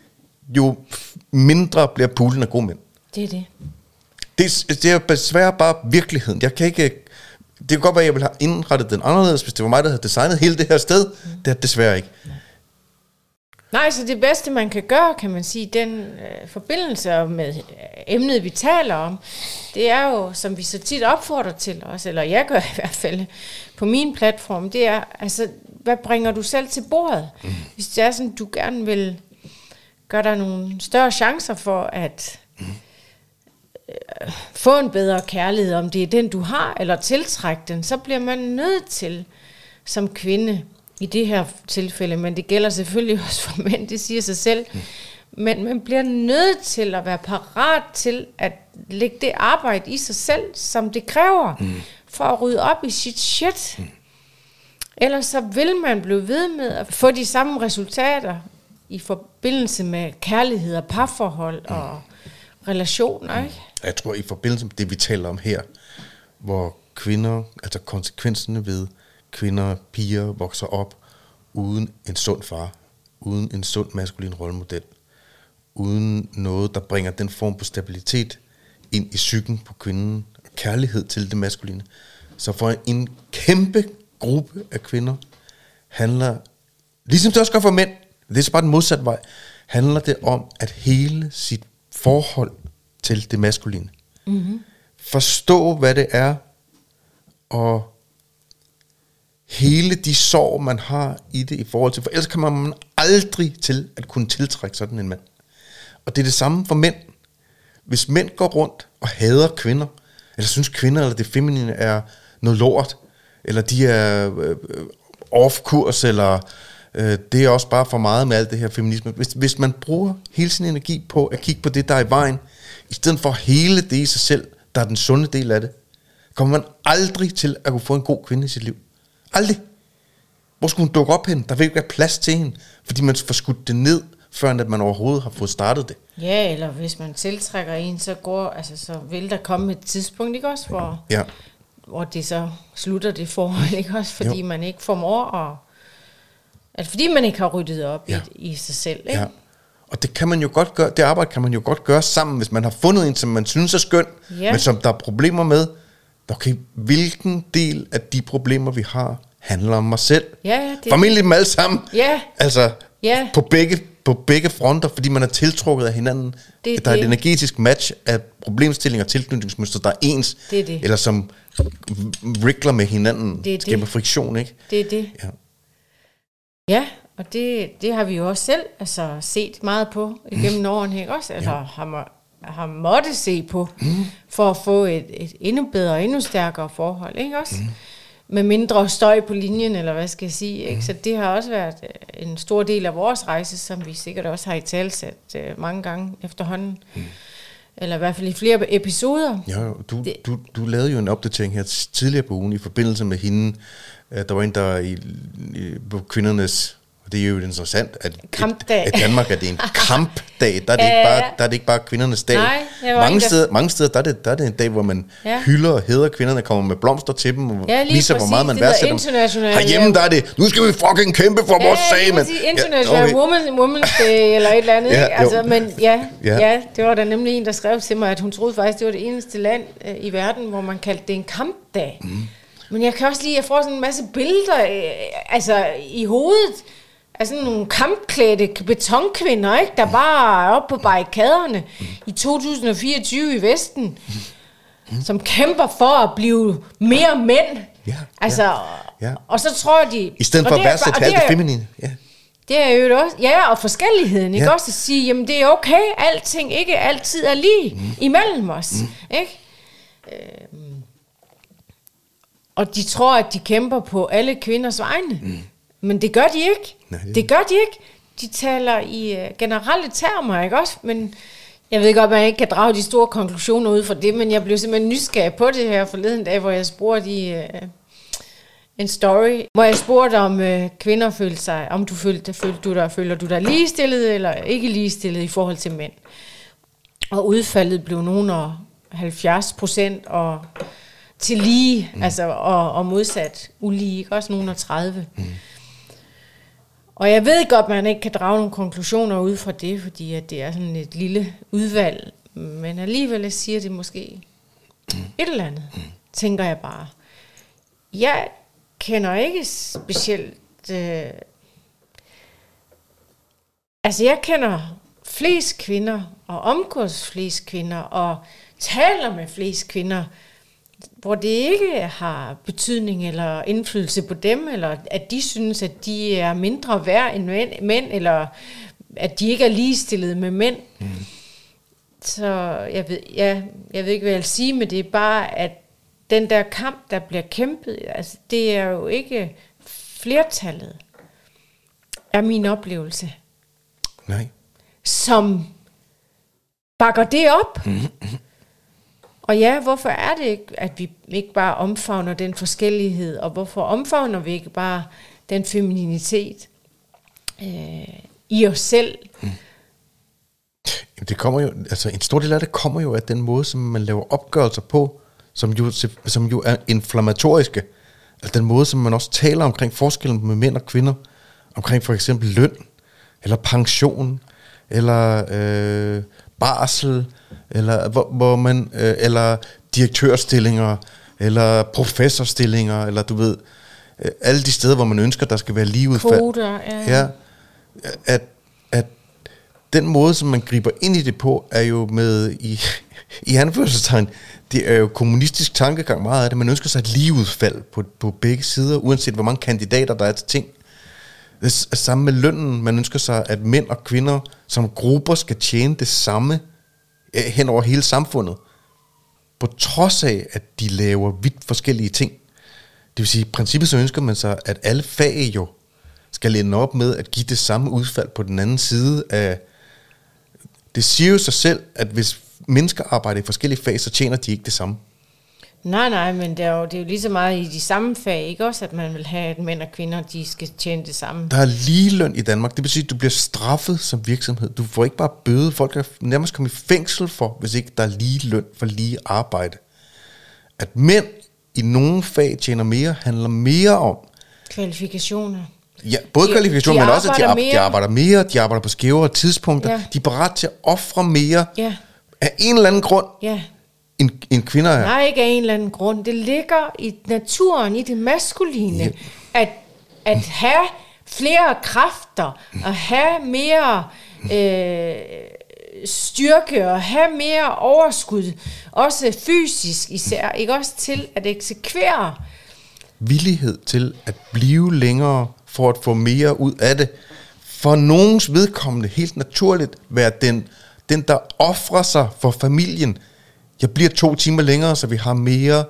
Jo mindre bliver poolen af gode mænd. Det er det. Det, det er desværre bare virkeligheden. Jeg kan ikke... Det kan godt være, at jeg ville have indrettet den anderledes, hvis det var mig, der havde designet hele det her sted. Mm. Det er desværre ikke. Nej, så det bedste, man kan gøre, kan man sige, den øh, forbindelse med emnet, vi taler om, det er jo, som vi så tit opfordrer til os, eller jeg gør i hvert fald på min platform, det er, altså, hvad bringer du selv til bordet? Mm. Hvis det er sådan, du gerne vil gøre dig nogle større chancer for at mm. øh, få en bedre kærlighed, om det er den, du har, eller tiltrække den, så bliver man nødt til, som kvinde, i det her tilfælde, men det gælder selvfølgelig også for mænd, det siger sig selv. Mm. Men man bliver nødt til at være parat til at lægge det arbejde i sig selv, som det kræver, mm. for at rydde op i sit shit. Mm. Ellers så vil man blive ved med at få de samme resultater i forbindelse med kærlighed og parforhold mm. og relationer, ikke? Jeg tror, i forbindelse med det, vi taler om her, hvor kvinder, altså konsekvenserne ved kvinder, piger vokser op uden en sund far, uden en sund maskulin rollemodel, uden noget, der bringer den form på stabilitet ind i psyken på kvinden, kærlighed til det maskuline. Så for en kæmpe gruppe af kvinder handler, ligesom det også gør for mænd, det er så bare den modsatte vej, handler det om at hele sit forhold til det maskuline. Mm-hmm. Forstå, hvad det er, og hele de sorg, man har i det i forhold til, for ellers kommer man aldrig til at kunne tiltrække sådan en mand. Og det er det samme for mænd. Hvis mænd går rundt og hader kvinder, eller synes kvinder eller det feminine er noget lort, eller de er øh, off-kurs, eller øh, det er også bare for meget med alt det her feminisme. Hvis, hvis man bruger hele sin energi på at kigge på det, der er i vejen, i stedet for hele det i sig selv, der er den sunde del af det, kommer man aldrig til at kunne få en god kvinde i sit liv. Aldrig. Hvor skulle hun dukke op hen? Der vil ikke være plads til hende, fordi man får skudt det ned, før at man overhovedet har fået startet det. Ja, eller hvis man tiltrækker en, så går, altså så vil der komme et tidspunkt, ikke også, hvor, ja. hvor det så slutter det forhold, ikke også, fordi jo. man ikke formår at, altså fordi man ikke har ryddet op ja. i, i sig selv, ikke? Ja. Og det kan man jo godt gøre, det arbejde kan man jo godt gøre sammen, hvis man har fundet en, som man synes er skøn, ja. men som der er problemer med. Okay, hvilken del af de problemer, vi har, handler om mig selv? Ja, ja, det formentlig dem alle sammen. Ja. Altså, ja. på begge på begge fronter, fordi man er tiltrukket af hinanden. Det, der er det. Et energetisk match af problemstillinger og tilknytningsmønstre, der er ens, det det. eller som wriggler med hinanden, det skaber det. friktion, ikke? Det er det. Ja, ja og det, det har vi jo også selv altså, set meget på igennem mm. årene, ikke også? Altså, ja. har, har måttet se på, mm. for at få et, et endnu bedre og endnu stærkere forhold, ikke også? Mm. Med mindre støj på linjen, eller hvad skal jeg sige. Ikke? Mm. Så det har også været en stor del af vores rejse, som vi sikkert også har i talsat uh, mange gange efterhånden. Mm. Eller i hvert fald i flere episoder. Ja, du, du, du lavede jo en opdatering her tidligere på ugen i forbindelse med hende. Der var en, der i, i, på kvindernes... Det er jo interessant, at, kampdag. at Danmark er det en kampdag. Der er det, ja, ikke, bare, der er det ikke bare kvindernes dag. Nej, mange, steder, mange steder der er, det, der er det en dag, hvor man ja. hylder og hæder kvinderne, kommer med blomster til dem, og ja, viser, hvor meget man værdsætter dem. Herhjemme der er det, nu skal vi fucking kæmpe for ja, vores sag. Men international ja, okay. woman, Women's Day eller et eller andet. ja, altså, men ja, ja. ja, det var der nemlig en, der skrev til mig, at hun troede faktisk, det var det eneste land øh, i verden, hvor man kaldte det en kampdag. Mm. Men jeg kan også lide, at jeg får sådan en masse billeder øh, altså, i hovedet, altså nogle kampklædte betonkvinder, ikke, der bare er oppe på barrikaderne mm. i to tusind og fireogtyve i Vesten, mm. som kæmper for at blive mere mænd. Ja, altså, ja, ja. Og så tror de... I stedet for at værdsætte alt det feminine. Ja. Det er jo også... Ja, og forskelligheden, ikke? Ja. Også at sige, jamen det er okay, alting ikke altid er lige mm. imellem os. Mm. Ikke? Øhm. Og de tror, at de kæmper på alle kvinders vegne. Mm. Men det gør de ikke. Nej, det... det gør de ikke. De taler i uh, generelle termer, ikke også? Men jeg ved godt, at man ikke kan drage de store konklusioner ud fra det, men jeg blev simpelthen nysgerrig på det her forleden dag, hvor jeg spurgte i uh, en story, hvor jeg spurgte, om uh, kvinder følte sig, om du følte, følte du dig, føler du dig ligestillet eller ikke ligestillet i forhold til mænd. Og udfaldet blev nogen og halvfjerds procent og til lige, mm. altså og, og modsat ulige, ikke? Også nogen og tredive. Mm. Og jeg ved godt, at man ikke kan drage nogle konklusioner ud fra det, fordi at det er sådan et lille udvalg. Men alligevel siger det måske mm. et eller andet, mm. tænker jeg bare. Jeg kender ikke specielt... Øh, altså, jeg kender flest kvinder, og omgås flest kvinder, og taler med flest kvinder, hvor det ikke har betydning eller indflydelse på dem, eller at de synes, at de er mindre værd end mænd, eller at de ikke er ligestillet med mænd. Mm. Så jeg ved, ja, jeg ved ikke, hvad jeg vil sige, men det er bare, at den der kamp, der bliver kæmpet, altså det er jo ikke flertallet, er min oplevelse. Nej. som bakker det op. Mm-hmm. Og ja, hvorfor er det ikke, at vi ikke bare omfavner den forskellighed, og hvorfor omfavner vi ikke bare den femininitet øh, i os selv? Mm. Det kommer jo, altså en stor del af det kommer jo af den måde, som man laver opgørelser på, som jo, som jo er inflammatoriske. Altså den måde, som man også taler omkring forskellen med mænd og kvinder, omkring for eksempel løn, eller pension, eller øh, barsel, eller hvor, hvor man, øh, eller direktørstillinger, eller professorstillinger, eller du ved, øh, alle de steder, hvor man ønsker, der skal være ligeudfald. Kvoter, ja. Ja, at, at den måde, som man griber ind i det på, er jo med i, i anførselstegn, det er jo kommunistisk tankegang meget af det. Man ønsker sig et ligeudfald på, på begge sider, uanset hvor mange kandidater der er til ting. Det er samme med lønnen. Man ønsker sig, at mænd og kvinder som grupper skal tjene det samme hen over hele samfundet. På trods af, at de laver vidt forskellige ting. Det vil sige, i princippet så ønsker man sig, at alle fag jo skal ende op med at give det samme udfald på den anden side af... Det siger jo sig selv, at hvis mennesker arbejder i forskellige fag, så tjener de ikke det samme. Nej, nej, men det er, jo, det er jo lige så meget i de samme fag, ikke også, at man vil have, at mænd og kvinder, de skal tjene det samme. Der er ligeløn i Danmark. Det betyder, at du bliver straffet som virksomhed. Du får ikke bare bøde. Folk er nærmest kommet i fængsel for, hvis ikke der er ligeløn for lige arbejde. At mænd i nogle fag tjener mere, handler mere om... Kvalifikationer. Ja, både de, kvalifikationer, de men også, at de, de arbejder mere, de arbejder på skævere tidspunkter. Ja. De er parat til at ofre mere ja. Af en eller anden grund. Ja. En, en kvinde er. Nej, ikke af en eller anden grund. Det ligger i naturen, i det maskuline, ja. at, at have flere kræfter, at have mere øh, styrke, og have mere overskud, også fysisk især, ikke også til at eksekvere. Villighed til at blive længere, for at få mere ud af det. For nogens vedkommende helt naturligt være den, den der offrer sig for familien. Jeg bliver to timer længere, så vi har mere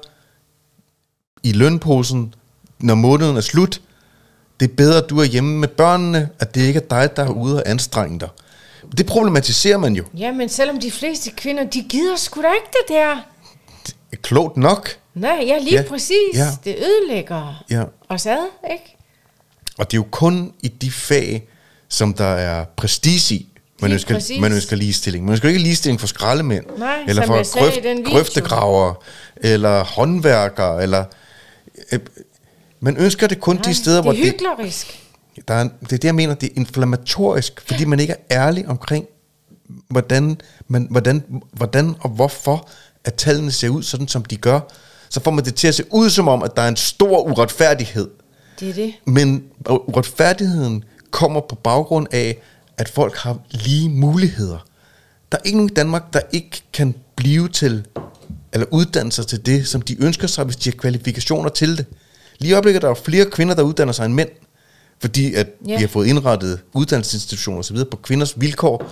i lønposen, når måneden er slut. Det er bedre, at du er hjemme med børnene, at det ikke er dig, der er ude og anstrenge dig. Det problematiserer man jo. Ja, men selvom de fleste kvinder, de gider sgu da ikke det der. Det er klogt nok. Nej, ja, lige ja, præcis. Ja. Det ødelægger ja. os ad, ikke? Og det er jo kun i de fag, som der er prestige i, man ønsker, man ønsker ligestilling. Man ønsker ikke ligestilling for skraldemænd, nej, eller for grøft, grøftegravere, eller håndværkere, eller... Øh, man ønsker det kun nej, de steder, det hvor det... er hyklerisk. Der er, det er det, jeg mener, det er inflammatorisk, fordi man ikke er ærlig omkring, hvordan, man, hvordan, hvordan og hvorfor, at tallene ser ud sådan, som de gør. Så får man det til at se ud som om, at der er en stor uretfærdighed. Det er det. Men uretfærdigheden kommer på baggrund af, at folk har lige muligheder. Der er ikke nogen i Danmark, der ikke kan blive til, eller uddanne sig til det, som de ønsker sig, hvis de har kvalifikationer til det. Lige i øjeblikket der er flere kvinder, der uddanner sig end mænd, fordi at yeah. vi har fået indrettet uddannelsesinstitutioner og så videre på kvinders vilkår,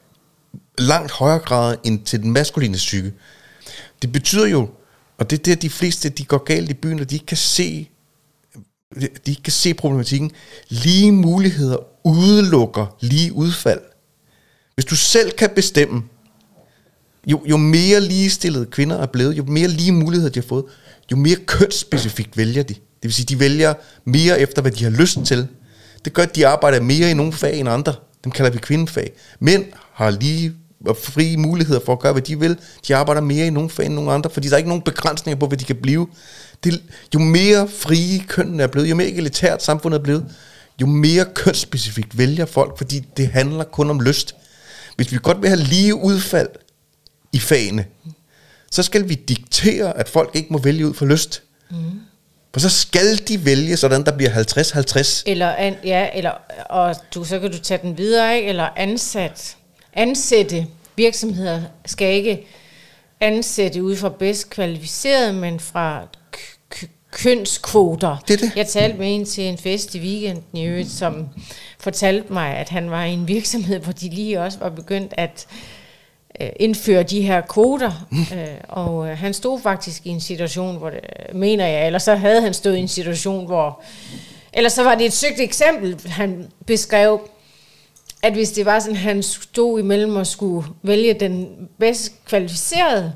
langt højere grad end til den maskuline psyke. Det betyder jo, og det er det, de fleste de går galt i byen, og de ikke kan se, de ikke kan se problematikken. Lige muligheder udelukker lige udfald. Hvis du selv kan bestemme, jo, jo mere ligestillede kvinder er blevet, jo mere lige muligheder de har fået, jo mere kønsspecifikt vælger de. Det vil sige, de vælger mere efter, hvad de har lyst til. Det gør, at de arbejder mere i nogle fag end andre. Dem kalder vi kvindefag. Mænd har lige og frie muligheder for at gøre, hvad de vil. De arbejder mere i nogle fag end nogle andre, fordi der er ikke nogen begrænsninger på, hvad de kan blive. Det, jo mere frie kønnene er blevet, jo mere egalitært samfundet er blevet, jo mere kønsspecifikt vælger folk, fordi det handler kun om lyst. Hvis vi godt vil have lige udfald i fagene, så skal vi diktere, at folk ikke må vælge ud for lyst. Mm. For så skal de vælge, sådan der bliver halvtreds halvtreds. Eller, an, ja, eller og du, så kan du tage den videre, ikke? Eller ansat. Ansætte virksomheder skal ikke ansætte ud fra bedst kvalificeret, men fra k- k- kønskvoter. Det er det. Jeg talte med en til en fest i weekenden i øvrigt, som fortalte mig, at han var i en virksomhed, hvor de lige også var begyndt at øh, indføre de her kvoter. Mm. Øh, og øh, han stod faktisk i en situation, hvor det, mener jeg, eller så havde han stået i en situation, hvor... Eller så var det et søgt eksempel, han beskrev, at hvis det var sådan, han stod imellem og skulle vælge den bedst kvalificerede,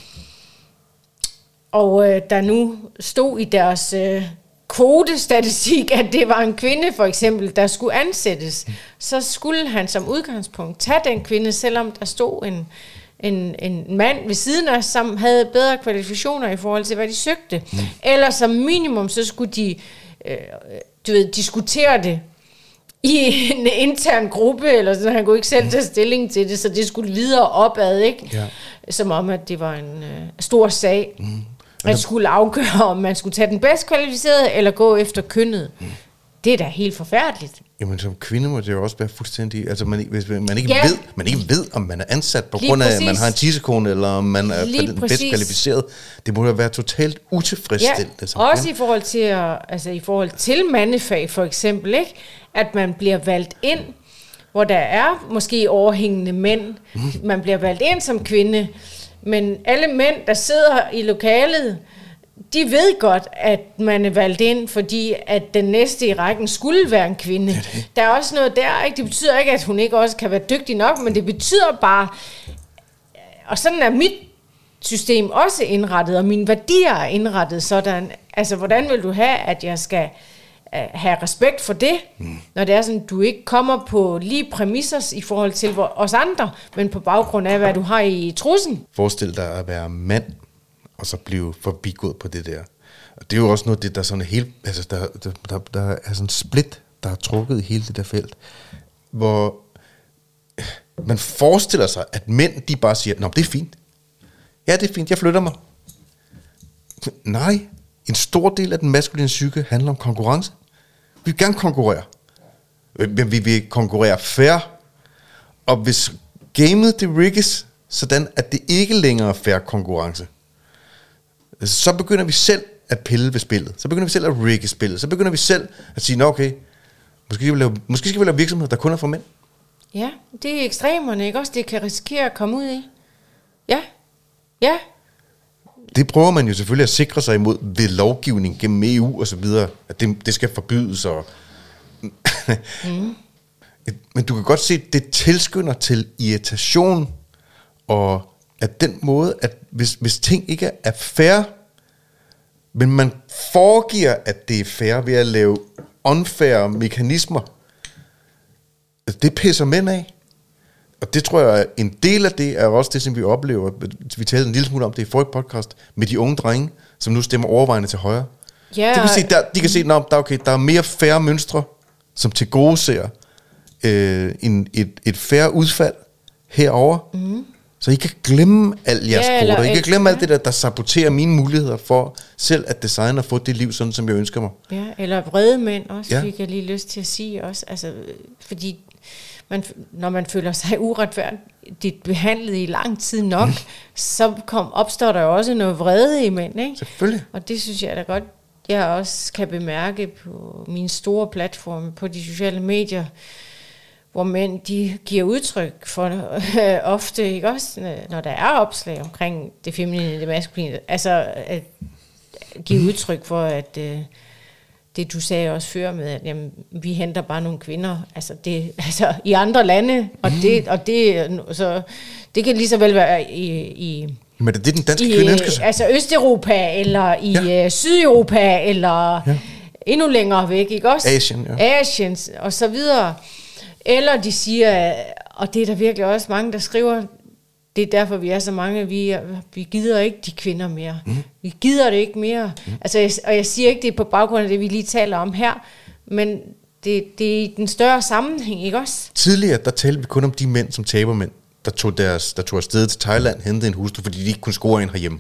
og øh, der nu stod i deres øh, kvotestatistik, at det var en kvinde for eksempel, der skulle ansættes, mm. så skulle han som udgangspunkt tage den kvinde, selvom der stod en, en, en mand ved siden af, som havde bedre kvalifikationer i forhold til, hvad de søgte. Mm. Eller som minimum, så skulle de øh, du ved, diskutere det i en intern gruppe, eller sådan, han kunne ikke selv tage stilling til det, så det skulle videre opad, ikke? Ja. Som om, at det var en øh, stor sag. Mm. Man skulle afgøre, om man skulle tage den bedst kvalificerede, eller gå efter kønnet. Mm. Det er da helt forfærdeligt. Jamen som kvinde må det jo også være fuldstændig, altså man, hvis man ikke, ja. ved, man ikke ved, om man er ansat på Lige grund af, præcis. At man har en tissekone, eller om man er den bedst kvalificeret. Det må da være totalt utilfredsstillende. Ja, også kvinde. i forhold til, at, altså i forhold til mandefag for eksempel, ikke? At man bliver valgt ind, hvor der er måske overhængende mænd. Mm. Man bliver valgt ind som kvinde, men alle mænd, der sidder i lokalet, de ved godt, at man er valgt ind, fordi at den næste i rækken skulle være en kvinde. Det det. Der er også noget der, ikke? Det betyder ikke, at hun ikke også kan være dygtig nok, men det betyder bare, og sådan er mit system også indrettet, og mine værdier er indrettet sådan. Altså, hvordan vil du have, at jeg skal have respekt for det, mm. når det er sådan, du ikke kommer på lige præmisser i forhold til os andre, men på baggrund af, hvad du har i trussen. Forestil dig at være mand, og så blive forbigået på det der. Og det er jo også noget, det der er sådan helt, altså der, der, der, der er sådan en split, der er trukket i hele det der felt, hvor man forestiller sig, at mænd, de bare siger, nå, det er fint. Ja, det er fint, jeg flytter mig. Nej, en stor del af den maskuline psyke handler om konkurrence. Vi vil gerne konkurrere. Men vi vil konkurrere fair. Og hvis gamet det rigges, sådan at det ikke længere er fair konkurrence, så begynder vi selv at pille ved spillet. Så begynder vi selv at rigge spillet. Så begynder vi selv at sige, nå okay, måske skal vi lave, måske skal vi lave virksomheder, der kun er for mænd. Ja, det er ekstremerne, ikke også? Det kan risikere at komme ud i. Ja, ja. Det prøver man jo selvfølgelig at sikre sig imod ved lovgivning gennem E U og så videre, at det, det skal forbydes. Og mm. Men du kan godt se, at det tilskynder til irritation, og at den måde, at hvis, hvis ting ikke er fair, men man foregiver, at det er fair ved at lave unfair mekanismer, det pisser mænd af. Og det tror jeg, en del af det er også det, som vi oplever. Vi talte en lille smule om det i forrige podcast, med de unge drenge, som nu stemmer overvejende til højre. Ja, det vil sige, der, de kan se, at der, okay, der er mere fair mønstre, som til gode ser øh, en, et, et fair udfald herover. Mm. Så I kan glemme al jeres ja, koder. I kan glemme alt det der, der saboterer mine muligheder for selv at designe og få det liv, sådan som jeg ønsker mig. Ja, eller vrede mænd også, ja. Fik jeg lige lyst til at sige også. Altså, fordi man, når man føler sig uretfærdigt behandlet i lang tid nok, mm. så kom, opstår der jo også noget vrede i mænd, ikke? Selvfølgelig. Og det synes jeg da godt, jeg også kan bemærke på mine store platforme, på de sociale medier, hvor mænd, de giver udtryk for øh, ofte, ikke også, når der er opslag omkring det feminine, det maskuline, altså at give udtryk for, at øh, det du sagde også før med, at jamen, vi henter bare nogle kvinder, altså det, altså i andre lande, og det, og det, så det kan lige så vel være i, i men det er det, den danske i, kvinde ønsker sig. Altså Østeuropa, eller i ja. Sydeuropa, eller ja. endnu længere væk, ikke også? Asien, ja. Asien, og så videre. Eller de siger, og det er der virkelig også mange, der skriver, det er derfor, vi er så mange, vi, vi gider ikke de kvinder mere. Mm. Vi gider det ikke mere. Mm. Altså, jeg, og jeg siger ikke, det er på baggrund af det, vi lige taler om her, men det, det er i den større sammenhæng, ikke også? Tidligere, der talte vi kun om de mænd, som tabermænd, der tog, deres, der tog afsted til Thailand, hentede en hustru, fordi de ikke kunne score en herhjemme.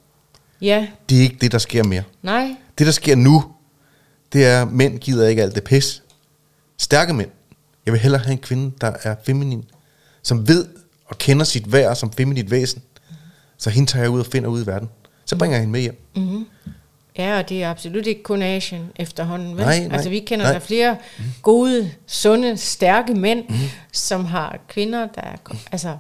Ja. Det er ikke det, der sker mere. Nej. Det, der sker nu, det er, at mænd gider ikke alt det pis. Stærke mænd. Jeg vil hellere have en kvinde, der er feminin, som ved og kender sit værd som feminint væsen. Mm-hmm. Så hende tager jeg ud og finder ud i verden. Så bringer jeg hende med hjem. Mm-hmm. Ja, og det er absolut ikke kun Asien efterhånden. Vel? Nej, nej, altså vi kender nej. der flere mm-hmm. gode, sunde, stærke mænd, mm-hmm. som har kvinder, der er, altså,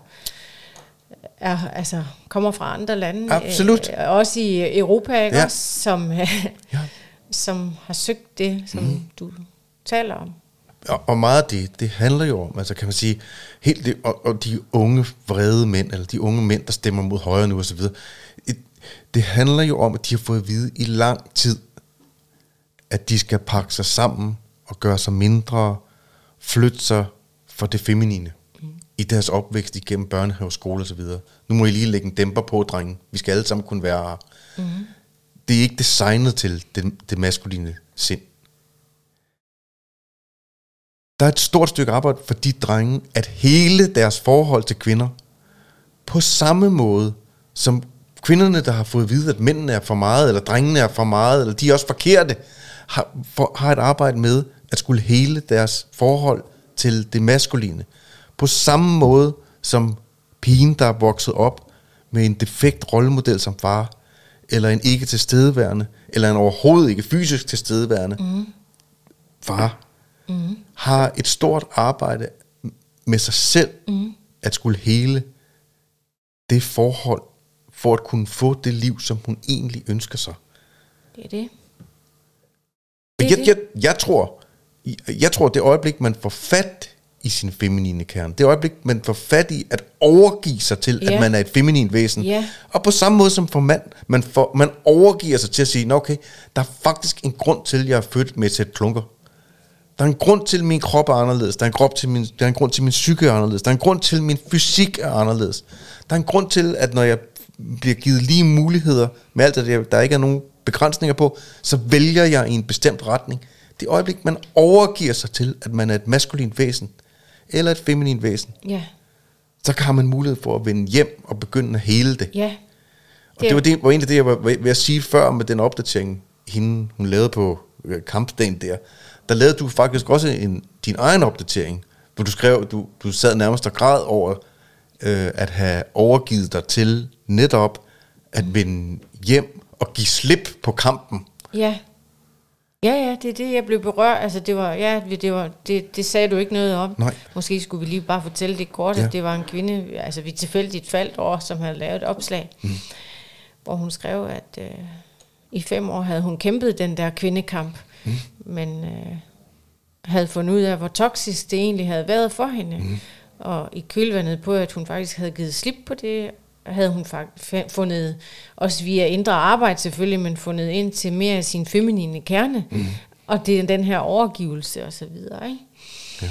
er, altså, kommer fra andre lande. Absolut. Øh, også i Europa, ikke? Ja. Også, som, øh, ja. som har søgt det, som mm-hmm. du taler om. og, og meget af det, det handler jo om, altså kan man sige, helt det, og, og de unge vrede mænd, eller de unge mænd, der stemmer mod højre nu osv., det handler jo om, at de har fået at vide i lang tid, at de skal pakke sig sammen og gøre sig mindre, flytte sig for det feminine mm. i deres opvækst igennem børnehave, skole osv. Nu må I lige lægge en dæmper på, drenge. Vi skal alle sammen kunne være her. Mm. Det er ikke designet til det, det maskuline sind. Der er et stort stykke arbejde for de drenge, at hele deres forhold til kvinder, på samme måde som kvinderne, der har fået at vide, at mændene er for meget, eller drengene er for meget, eller de er også forkerte, har, for, har et arbejde med at skulle hele deres forhold til det maskuline. På samme måde som pigen, der er vokset op med en defekt rollemodel som far, eller en ikke tilstedeværende, eller en overhovedet ikke fysisk tilstedeværende mm. far, mm. har et stort arbejde med sig selv, mm. at skulle hele det forhold, for at kunne få det liv, som hun egentlig ønsker sig. Det er det. det, er jeg, det. Jeg, jeg, tror, jeg tror, det øjeblik, man får fat i sin feminine kerne, det øjeblik, man får fat i at overgive sig til, ja. At man er et feminin væsen, ja. Og på samme måde som for mand, man, får, man overgiver sig til at sige, okay, der er faktisk en grund til, at jeg er født med et sæt klunker. Der er en grund til, at min krop er anderledes. Der er en grund til, min, der er en grund til, at min psyke er anderledes. Der er en grund til, at min fysik er anderledes. Der er en grund til, at når jeg bliver givet lige muligheder med alt det, der ikke er nogen begrænsninger på, så vælger jeg i en bestemt retning. Det øjeblik, man overgiver sig til, at man er et maskulint væsen, eller et feminin væsen, ja. Så har man mulighed for at vende hjem og begynde at hele det. Ja. Og det var, det var egentlig det, jeg var ved at sige før med den opdatering, hende, hun lavede på kampdagen der. Der lavede du faktisk også en, din egen opdatering, hvor du skrev, du, du sad nærmest og græd over øh, at have overgivet dig til netop at vende hjem og give slip på kampen. Ja. Ja, ja, det er det, jeg blev berørt. Altså, det var, ja, det var, det, det sagde du ikke noget om. Nej. Måske skulle vi lige bare fortælle det kort, at ja. Det var en kvinde, altså vi tilfældigt faldt over, som havde lavet et opslag, mm. hvor hun skrev, at øh, i fem år havde hun kæmpet den der kvindekamp, mm. men øh, havde fundet ud af, hvor toksisk det egentlig havde været for hende. Mm. Og i kølvandet på, at hun faktisk havde givet slip på det, havde hun faktisk fundet, også via indre arbejde selvfølgelig, men fundet ind til mere af sin feminine kerne. Mm. Og det er den her overgivelse og så videre, ikke? Ja.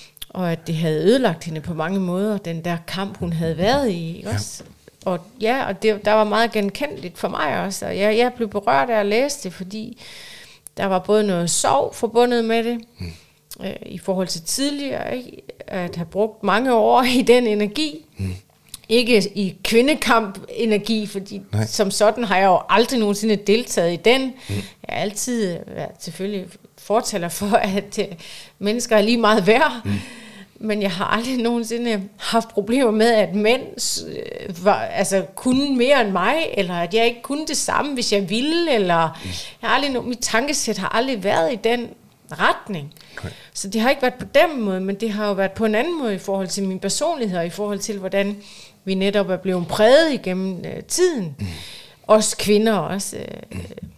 Og at det havde ødelagt hende på mange måder, den der kamp, hun havde været i, ikke også? Og ja, og det, der var meget genkendeligt for mig også, og jeg, jeg blev berørt af at læse det, fordi der var både noget sorg forbundet med det, mm. øh, i forhold til tidligere, ikke? At have brugt mange år i den energi, mm. ikke i kvindekamp-energi, fordi Nej. Som sådan har jeg jo aldrig nogensinde deltaget i den. Mm. Jeg har altid været selvfølgelig fortaler for, at uh, mennesker er lige meget værd, mm. men jeg har aldrig nogensinde haft problemer med, at mænd uh, var, altså, kunne mere end mig, eller at jeg ikke kunne det samme, hvis jeg ville, eller mm. jeg har aldrig, mit tankesæt har aldrig været i den retning. Okay. Så det har ikke været på den måde, men det har jo været på en anden måde i forhold til min personlighed, og i forhold til, hvordan vi netop er blevet præget igennem øh, tiden. Mm. Også kvinder også. Øh, mm.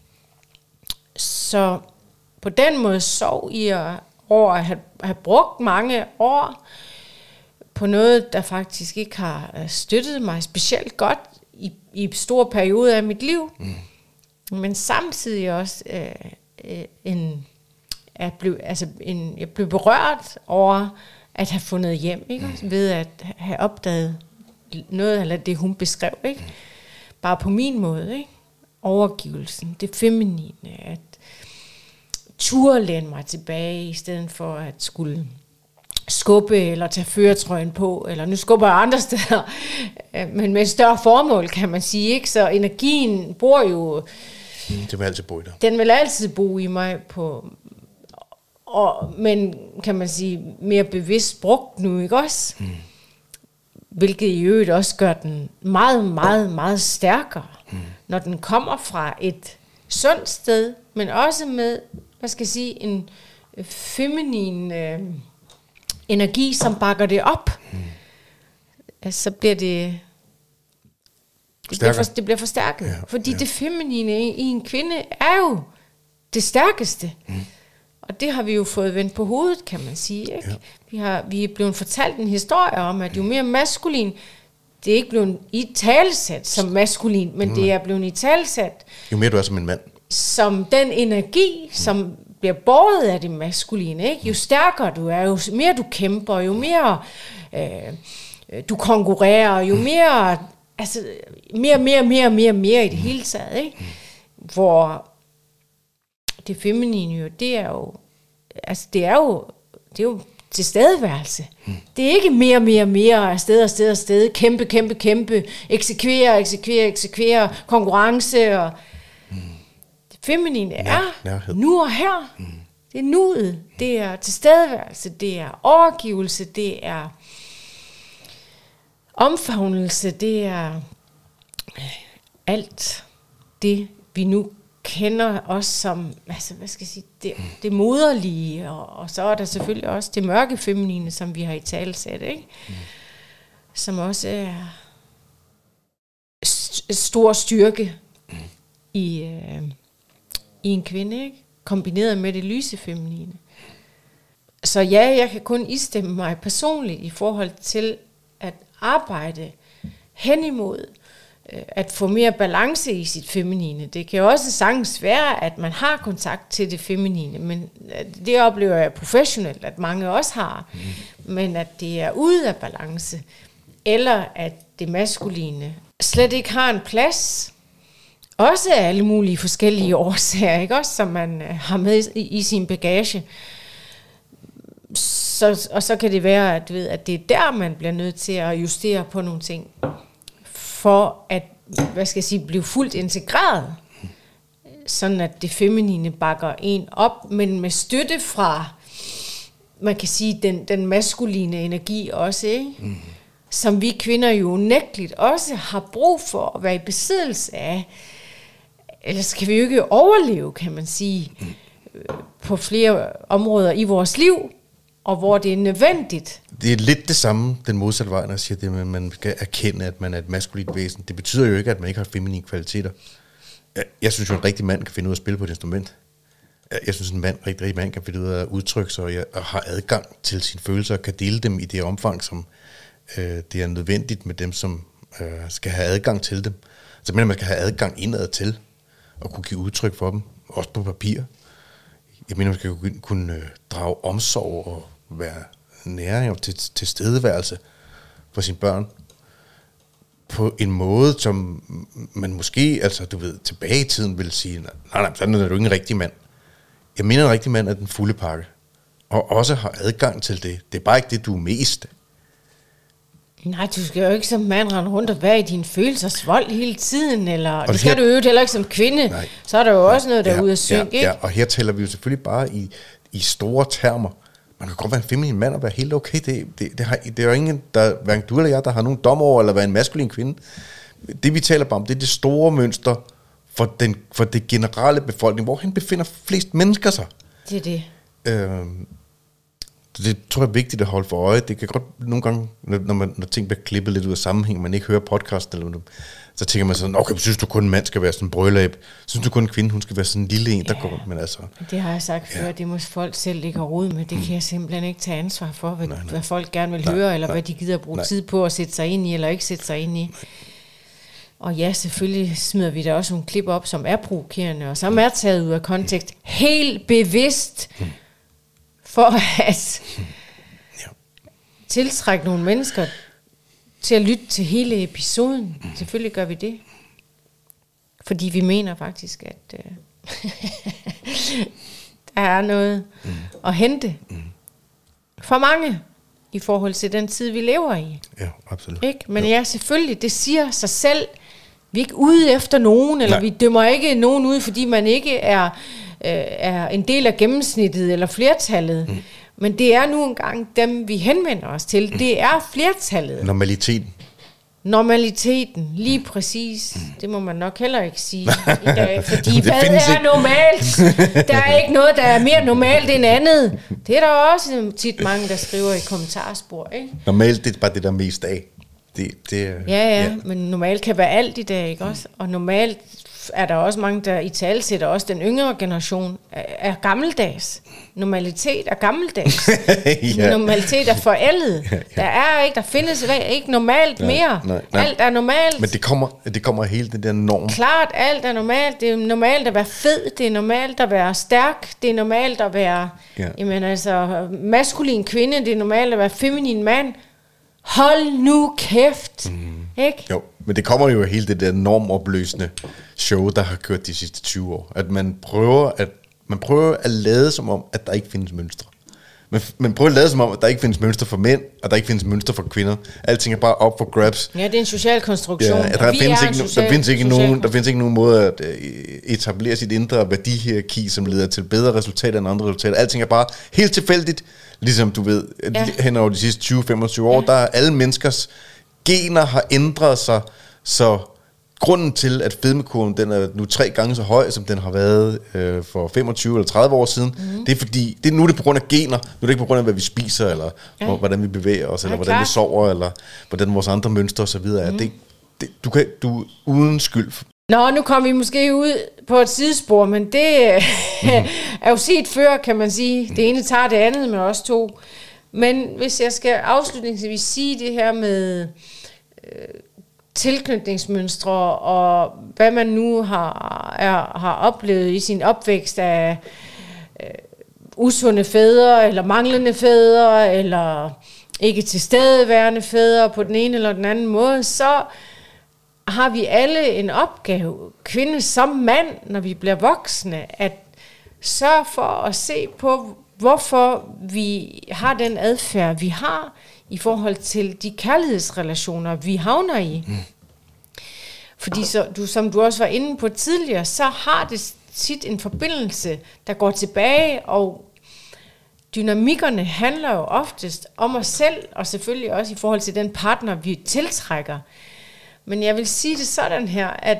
Så på den måde sov i at, over at have, have brugt mange år på noget, der faktisk ikke har støttet mig specielt godt i, i store perioder af mit liv. Mm. Men samtidig også øh, øh, en, at blev, altså en, jeg blev berørt over at have fundet hjem, ikke? Mm. Ved at have opdaget noget af det, hun beskrev, ikke? Mm. Bare på min måde, ikke? Overgivelsen, det feminine, at turde læne mig tilbage, i stedet for at skulle skubbe, eller tage førertrøjen på, eller nu skubber jeg andre steder, men med et større formål, kan man sige, ikke? Så energien bor jo... Mm, det vil altid bo i dig. Den vil altid bo i mig på... Og, men kan man sige, mere bevidst brugt nu, ikke også? Mm. Hvilket i øvrigt også gør den meget, meget, meget stærkere, mm. når den kommer fra et sundt sted, men også med, hvad skal jeg sige, en feminin øh, energi, som bakker det op. Mm. Altså, så bliver det... Det bliver, for, det bliver forstærket. Ja, fordi ja. Det feminine i, i en kvinde er jo det stærkeste. Mm. Og det har vi jo fået vendt på hovedet, kan man sige. Ikke? Ja. Vi, har, vi er blevet fortalt en historie om, at jo mere maskulin, det er ikke blevet i talesat som maskulin, men mm. det er blevet i talesat jo mere du er som en mand. Som den energi, som bliver båret af det maskuline. Ikke? Jo stærkere du er, jo mere du kæmper, jo mere øh, du konkurrerer, jo mere, altså mere, mere, mere, mere, mere i det hele taget. Ikke? Hvor det feminine jo, det er jo, altså det er jo, det er jo tilstedeværelse. Mm. Det er ikke mere, mere, mere, afsted, afsted, afsted, kæmpe, kæmpe, kæmpe, eksekvere, eksekvere, eksekvere, konkurrence og feminine er nærhed. Nu og her. Mm. Det er nuet. Det er tilstedeværelse. Det er overgivelse. Det er omfavnelse. Det er alt det, vi nu kender os som, altså, hvad skal jeg sige, det, det moderlige, og, og så er der selvfølgelig også det mørke feminine, som vi har i talesat, ikke? Mm. Som også er st- stor styrke mm. i... Øh, i en kvinde, ikke? Kombineret med det lyse feminine. Så ja, jeg kan kun istemme mig personligt i forhold til at arbejde hen imod øh, at få mere balance i sit feminine. Det kan jo også sagtens være, at man har kontakt til det feminine, men det oplever jeg professionelt, at mange også har, mm. men at det er ude af balance, eller at det maskuline slet ikke har en plads, også af alle mulige forskellige årsager, ikke? Også som man øh, har med i, i sin bagage. Så, og så kan det være, at, ved, at det er der, man bliver nødt til at justere på nogle ting, for at, hvad skal jeg sige, blive fuldt integreret, sådan at det feminine bakker en op, men med støtte fra, man kan sige, den, den maskuline energi også, ikke? Mm. Som vi kvinder jo unægteligt også har brug for at være i besiddelse af. Ellers kan vi jo ikke overleve, kan man sige, på flere områder i vores liv, og hvor det er nødvendigt. Det er lidt det samme, den modsatte vej, når jeg siger det, at man skal erkende, at man er et maskulint væsen. Det betyder jo ikke, at man ikke har feminine kvaliteter. Jeg, jeg synes jo, en rigtig mand kan finde ud af at spille på et instrument. Jeg, jeg synes, en mand, en rigtig, rigtig mand kan finde ud af at udtrykke sig, og, jeg, og har adgang til sine følelser, og kan dele dem i det omfang, som øh, det er nødvendigt med dem, som øh, skal have adgang til dem. Så mener man skal have adgang indad til, og kunne give udtryk for dem, også på papir. Jeg mener, man skal kunne øh, drage omsorg og være næring til, til stedeværelse for sine børn på en måde, som man måske, altså du ved, tilbage i tiden vil sige, nej, nej, sådan er du ikke en rigtig mand. Jeg mener, en rigtig mand er den fulde pakke, og også har adgang til det. Det er bare ikke det, du er mest. Nej, du skal jo ikke som mand rende rundt og være i dine følelsers vold hele tiden, eller det skal her, du jo heller ikke som kvinde. Nej, så er der jo nej, også noget, der ja, er ude at synge, ja, ikke? Ja, og her taler vi jo selvfølgelig bare i, i store termer. Man kan godt være en feminin mand og være helt okay. Det, det, det, har, det er jo ingen, der, hverken du eller jeg, der har nogen dom over, eller være en maskulin kvinde. Det vi taler bare om, det er det store mønster for den, for det generelle befolkning. Hvorhen befinder flest mennesker sig? Det er det. Øhm, det tror jeg er vigtigt at holde for øje. Det kan godt nogle gange, når, man, når ting bliver klippet lidt ud af sammenhæng, man ikke hører podcasten, eller noget, så tænker man sådan, okay, synes du kun en mand skal være sådan en brølæb? Synes du kun en kvinde, hun skal være sådan en lille en, der ja, går? Men altså, det har jeg sagt ja. før, det må folk selv ikke have råd med. Det kan jeg simpelthen ikke tage ansvar for, hvad, nej, nej. hvad folk gerne vil nej, høre, eller nej, hvad de gider bruge nej. tid på at sætte sig ind i, eller ikke sætte sig ind i. Nej. Og ja, selvfølgelig smider vi da også nogle klip op, som er provokerende, og som er taget ud af kontekst, helt bevidst, for at ja. tiltrække nogle mennesker til at lytte til hele episoden. Mm. Selvfølgelig gør vi det. Fordi vi mener faktisk, at øh, der er noget mm. at hente mm. for mange i forhold til den tid, vi lever i. Ja, absolut. Ikke? Men ja, selvfølgelig, det siger sig selv. Vi er ikke ude efter nogen, eller Nej. vi dømmer ikke nogen ud, fordi man ikke er, øh, er en del af gennemsnittet eller flertallet. Mm. Men det er nu engang dem, vi henvender os til. Mm. Det er flertallet. Normaliteten. Normaliteten, lige præcis. Mm. Det må man nok heller ikke sige i dag, fordi hvad er ikke. normalt? Der er ikke noget, der er mere normalt end andet. Det er der også tit mange, der skriver i kommentarspor, ikke? Normalt, det er bare det, der er mest af. Det, det er, ja, ja, ja, men normalt kan være alt i dag, ikke også? Og normalt er der også mange, der i tale sætter også den yngre generation er, er gammeldags. Normalitet er gammeldags. ja. Normalitet er forældet. Ja, ja. Der er ikke, der findes ikke normalt nej, mere. Nej, nej. Alt er normalt. Men det kommer, det kommer hele det der norm. Klart, alt er normalt. Det er normalt at være fed. Det er normalt at være stærk. Det er normalt at være ja. jamen, altså, maskulin kvinde. Det er normalt at være feminin mand. Hold nu kæft. Mm. Ikke? Jo, men det kommer jo hele det der normopløsende show, der har kørt de sidste tyve år. At man prøver at, man prøver at lade som om, at der ikke findes mønstre. Man, man prøver at lade som om, at der ikke findes mønstre for mænd, og der ikke findes mønstre for kvinder. Alting er bare op for grabs. Ja, det er en social konstruktion. Ja, der, findes ikke, social, der, findes ikke nogen, der findes ikke nogen måde at etablere sit indre værdihierarki, som leder til bedre resultater end andre resultater. Alting er bare helt tilfældigt. Ligesom du ved, ja. hen over de sidste tyve til femogtyve år, ja. der er alle menneskers gener har ændret sig, så grunden til, at fedmekurven den er nu tre gange så høj, som den har været øh, for femogtyve eller tredive år siden, mm. det er fordi, det er nu det er på grund af gener, nu er det ikke på grund af, hvad vi spiser, eller ja. hvordan vi bevæger os, eller ja, hvordan klar. vi sover, eller hvordan vores andre mønstre osv. er. Mm. Det, det, du, kan, du er uden skyld. Nå, nu kommer vi måske ud på et sidespor, men det mm. er jo set før, kan man sige. Det ene tager det andet med os to. Men hvis jeg skal afslutningsvis sige det her med øh, tilknytningsmønstre, og hvad man nu har, er, har oplevet i sin opvækst af øh, usunde fædre, eller manglende fædre, eller ikke tilstedeværende fædre på den ene eller den anden måde, så har vi alle en opgave, kvinde som mand, når vi bliver voksne, at sørge for at se på, hvorfor vi har den adfærd, vi har, i forhold til de kærlighedsrelationer, vi havner i. Mm. Fordi så, du, som du også var inde på tidligere, så har det tit en forbindelse, der går tilbage, og dynamikkerne handler jo oftest om os selv, og selvfølgelig også i forhold til den partner, vi tiltrækker. Men jeg vil sige det sådan her, at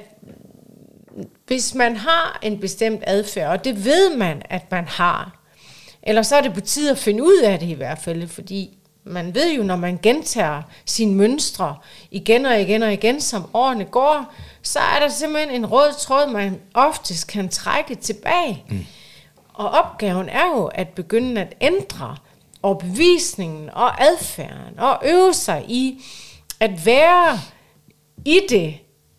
hvis man har en bestemt adfærd, og det ved man, at man har, eller så er det på tide at finde ud af det i hvert fald, fordi man ved jo, når man gentager sine mønstre igen og igen og igen, som årene går, så er der simpelthen en rød tråd, man oftest kan trække tilbage. Mm. Og opgaven er jo at begynde at ændre overbevisningen og adfærden, og øve sig i at være i det,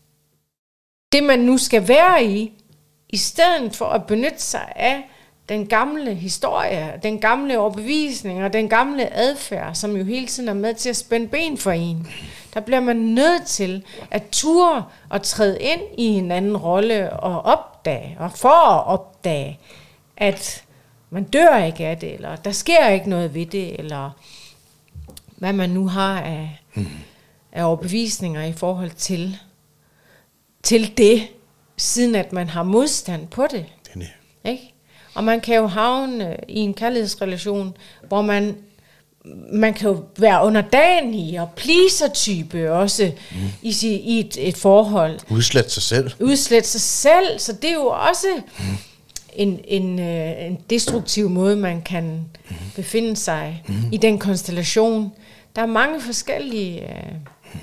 det man nu skal være i, i stedet for at benytte sig af den gamle historie, den gamle overbevisning og den gamle adfærd, som jo hele tiden er med til at spænde ben for en. Der bliver man nødt til at ture og træde ind i en anden rolle og opdage, og for at opdage, at man dør ikke af det, eller der sker ikke noget ved det, eller hvad man nu har af, mm. af overbevisninger i forhold til, til det, siden at man har modstand på det. det ikke? Og man kan jo havne i en kærlighedsrelation, hvor man, man kan jo være underdanig og pleaser-type også mm. i, si, i et, et forhold. Udslætte sig selv. Udslætte sig selv, så det er jo også mm. en, en, en destruktiv måde, man kan mm. befinde sig mm. i den konstellation. Der er mange forskellige uh,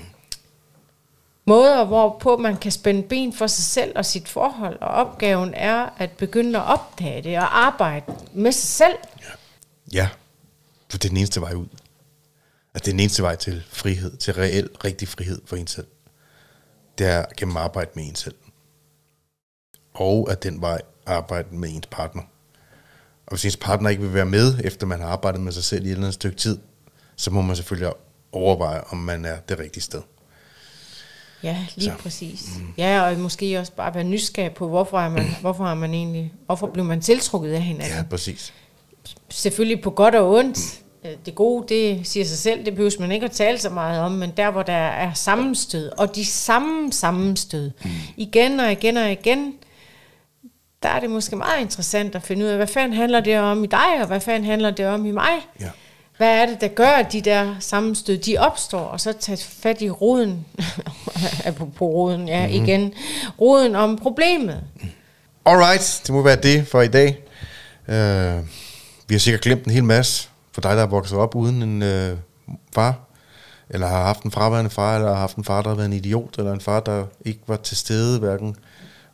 måder, hvorpå man kan spænde ben for sig selv og sit forhold, og opgaven er at begynde at opdage det og arbejde med sig selv. Ja, ja. For det er den eneste vej ud. Altså det er den eneste vej til frihed, til reel, rigtig frihed for en selv. Det er gennem arbejde med en selv. Og at den vej arbejde med ens partner. Og hvis ens partner ikke vil være med, efter man har arbejdet med sig selv i et eller andet stykke tid, så må man selvfølgelig overveje, om man er det rigtige sted. Ja, lige så. Præcis. Mm. Ja, og måske også bare være nysgerrig på, hvorfor er man, hvorfor er man egentlig, hvorfor bliver man tiltrukket af hinanden. Ja, præcis. Selvfølgelig på godt og ondt. Det gode, det siger sig selv, det behøver man ikke at tale så meget om, men der, hvor der er sammenstød, og de samme sammenstød, mm. igen og igen og igen, der er det måske meget interessant at finde ud af, hvad fanden handler det om i dig, og hvad fanden handler det om i mig? Ja. Hvad er det, der gør, at de der sammenstød, de opstår, og så tage fat i roden, på roden, ja, mm-hmm. igen, roden om problemet. Alright, det må være det for i dag. Uh, vi har sikkert glemt en hel masse for dig, der er vokset op uden en uh, far, eller har haft en fraværende far, eller har haft en far, der har været en idiot, eller en far, der ikke var til stede, hverken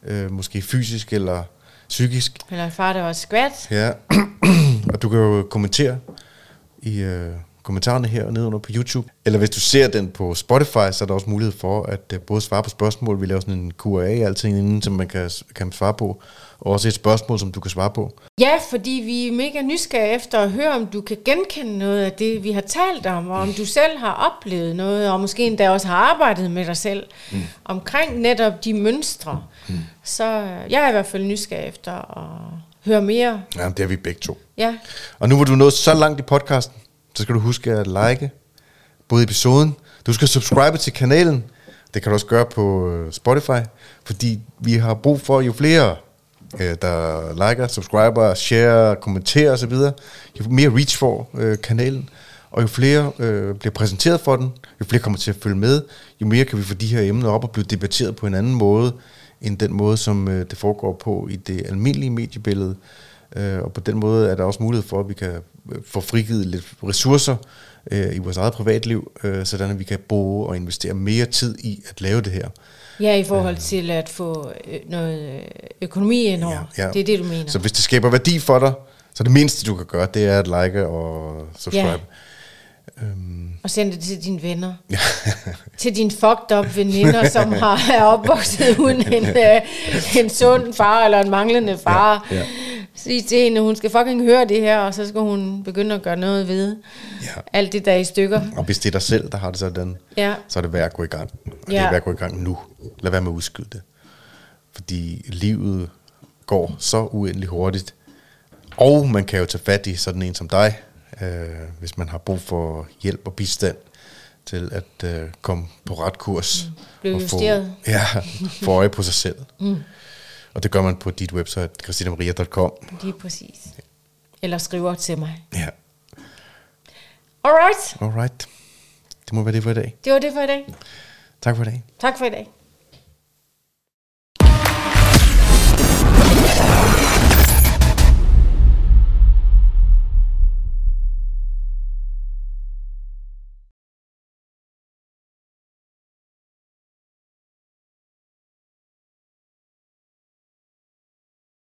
øh, måske fysisk eller psykisk. Eller en far, der var skvat. Ja, og du kan jo kommentere i øh, kommentarerne her nede under på YouTube. Eller hvis du ser den på Spotify, så er der også mulighed for at øh, både svare på spørgsmål. Vi laver sådan en Q og A alting inden, som man kan, kan svare på. Og også et spørgsmål, som du kan svare på. Ja, fordi vi er mega nysgerrige efter at høre, om du kan genkende noget af det, vi har talt om, og om du selv har oplevet noget, og måske endda også har arbejdet med dig selv, mm. omkring netop de mønstre. Mm. Så jeg er i hvert fald nysgerrig efter at høre mere. Ja, det er vi begge to. Ja. Og nu hvor du er nået så langt i podcasten, så skal du huske at like både episoden. Du skal subscribe til kanalen. Det kan du også gøre på Spotify, fordi vi har brug for jo flere der liker, subscriber, share, kommenterer osv. Jo mere reach får øh, kanalen, og jo flere øh, bliver præsenteret for den, jo flere kommer til at følge med, jo mere kan vi få de her emner op og blive debatteret på en anden måde, end den måde, som øh, det foregår på i det almindelige mediebillede. Øh, og på den måde er der også mulighed for, at vi kan øh, få frigivet lidt ressourcer øh, i vores eget privatliv, øh, sådan at vi kan bruge og investere mere tid i at lave det her. Ja, i forhold øh, til at få noget økonomi indover. Ja, ja. Det er det, du mener. Så hvis det skaber værdi for dig, så det mindste, du kan gøre, det er at like og subscribe. Ja. Øhm. Og send det til dine venner. Til dine fucked up veninder, som har er opvokset uden en, en sund far eller en manglende far. Ja, ja. Sige til hende, hun skal fucking høre det her, og så skal hun begynde at gøre noget ved ja. alt det, der er i stykker. Og hvis det er dig selv, der har det sådan, ja. så er det værd at gå i gang. Og ja. det er værd at gå i gang nu. Lad være med at udskyde det. Fordi livet går så uendelig hurtigt. Og man kan jo tage fat i sådan en som dig, øh, hvis man har brug for hjælp og bistand til at øh, komme på ret kurs. Mm. Blive justeret. Få, ja, få øje på sig selv. Mm. Og det gør man på dit website, christina maria punktum com. Lige præcis. Eller skriver til mig. Ja. Alright. Alright. Det må være det for i dag. Det var det for i dag. Tak for i dag. Tak for i dag.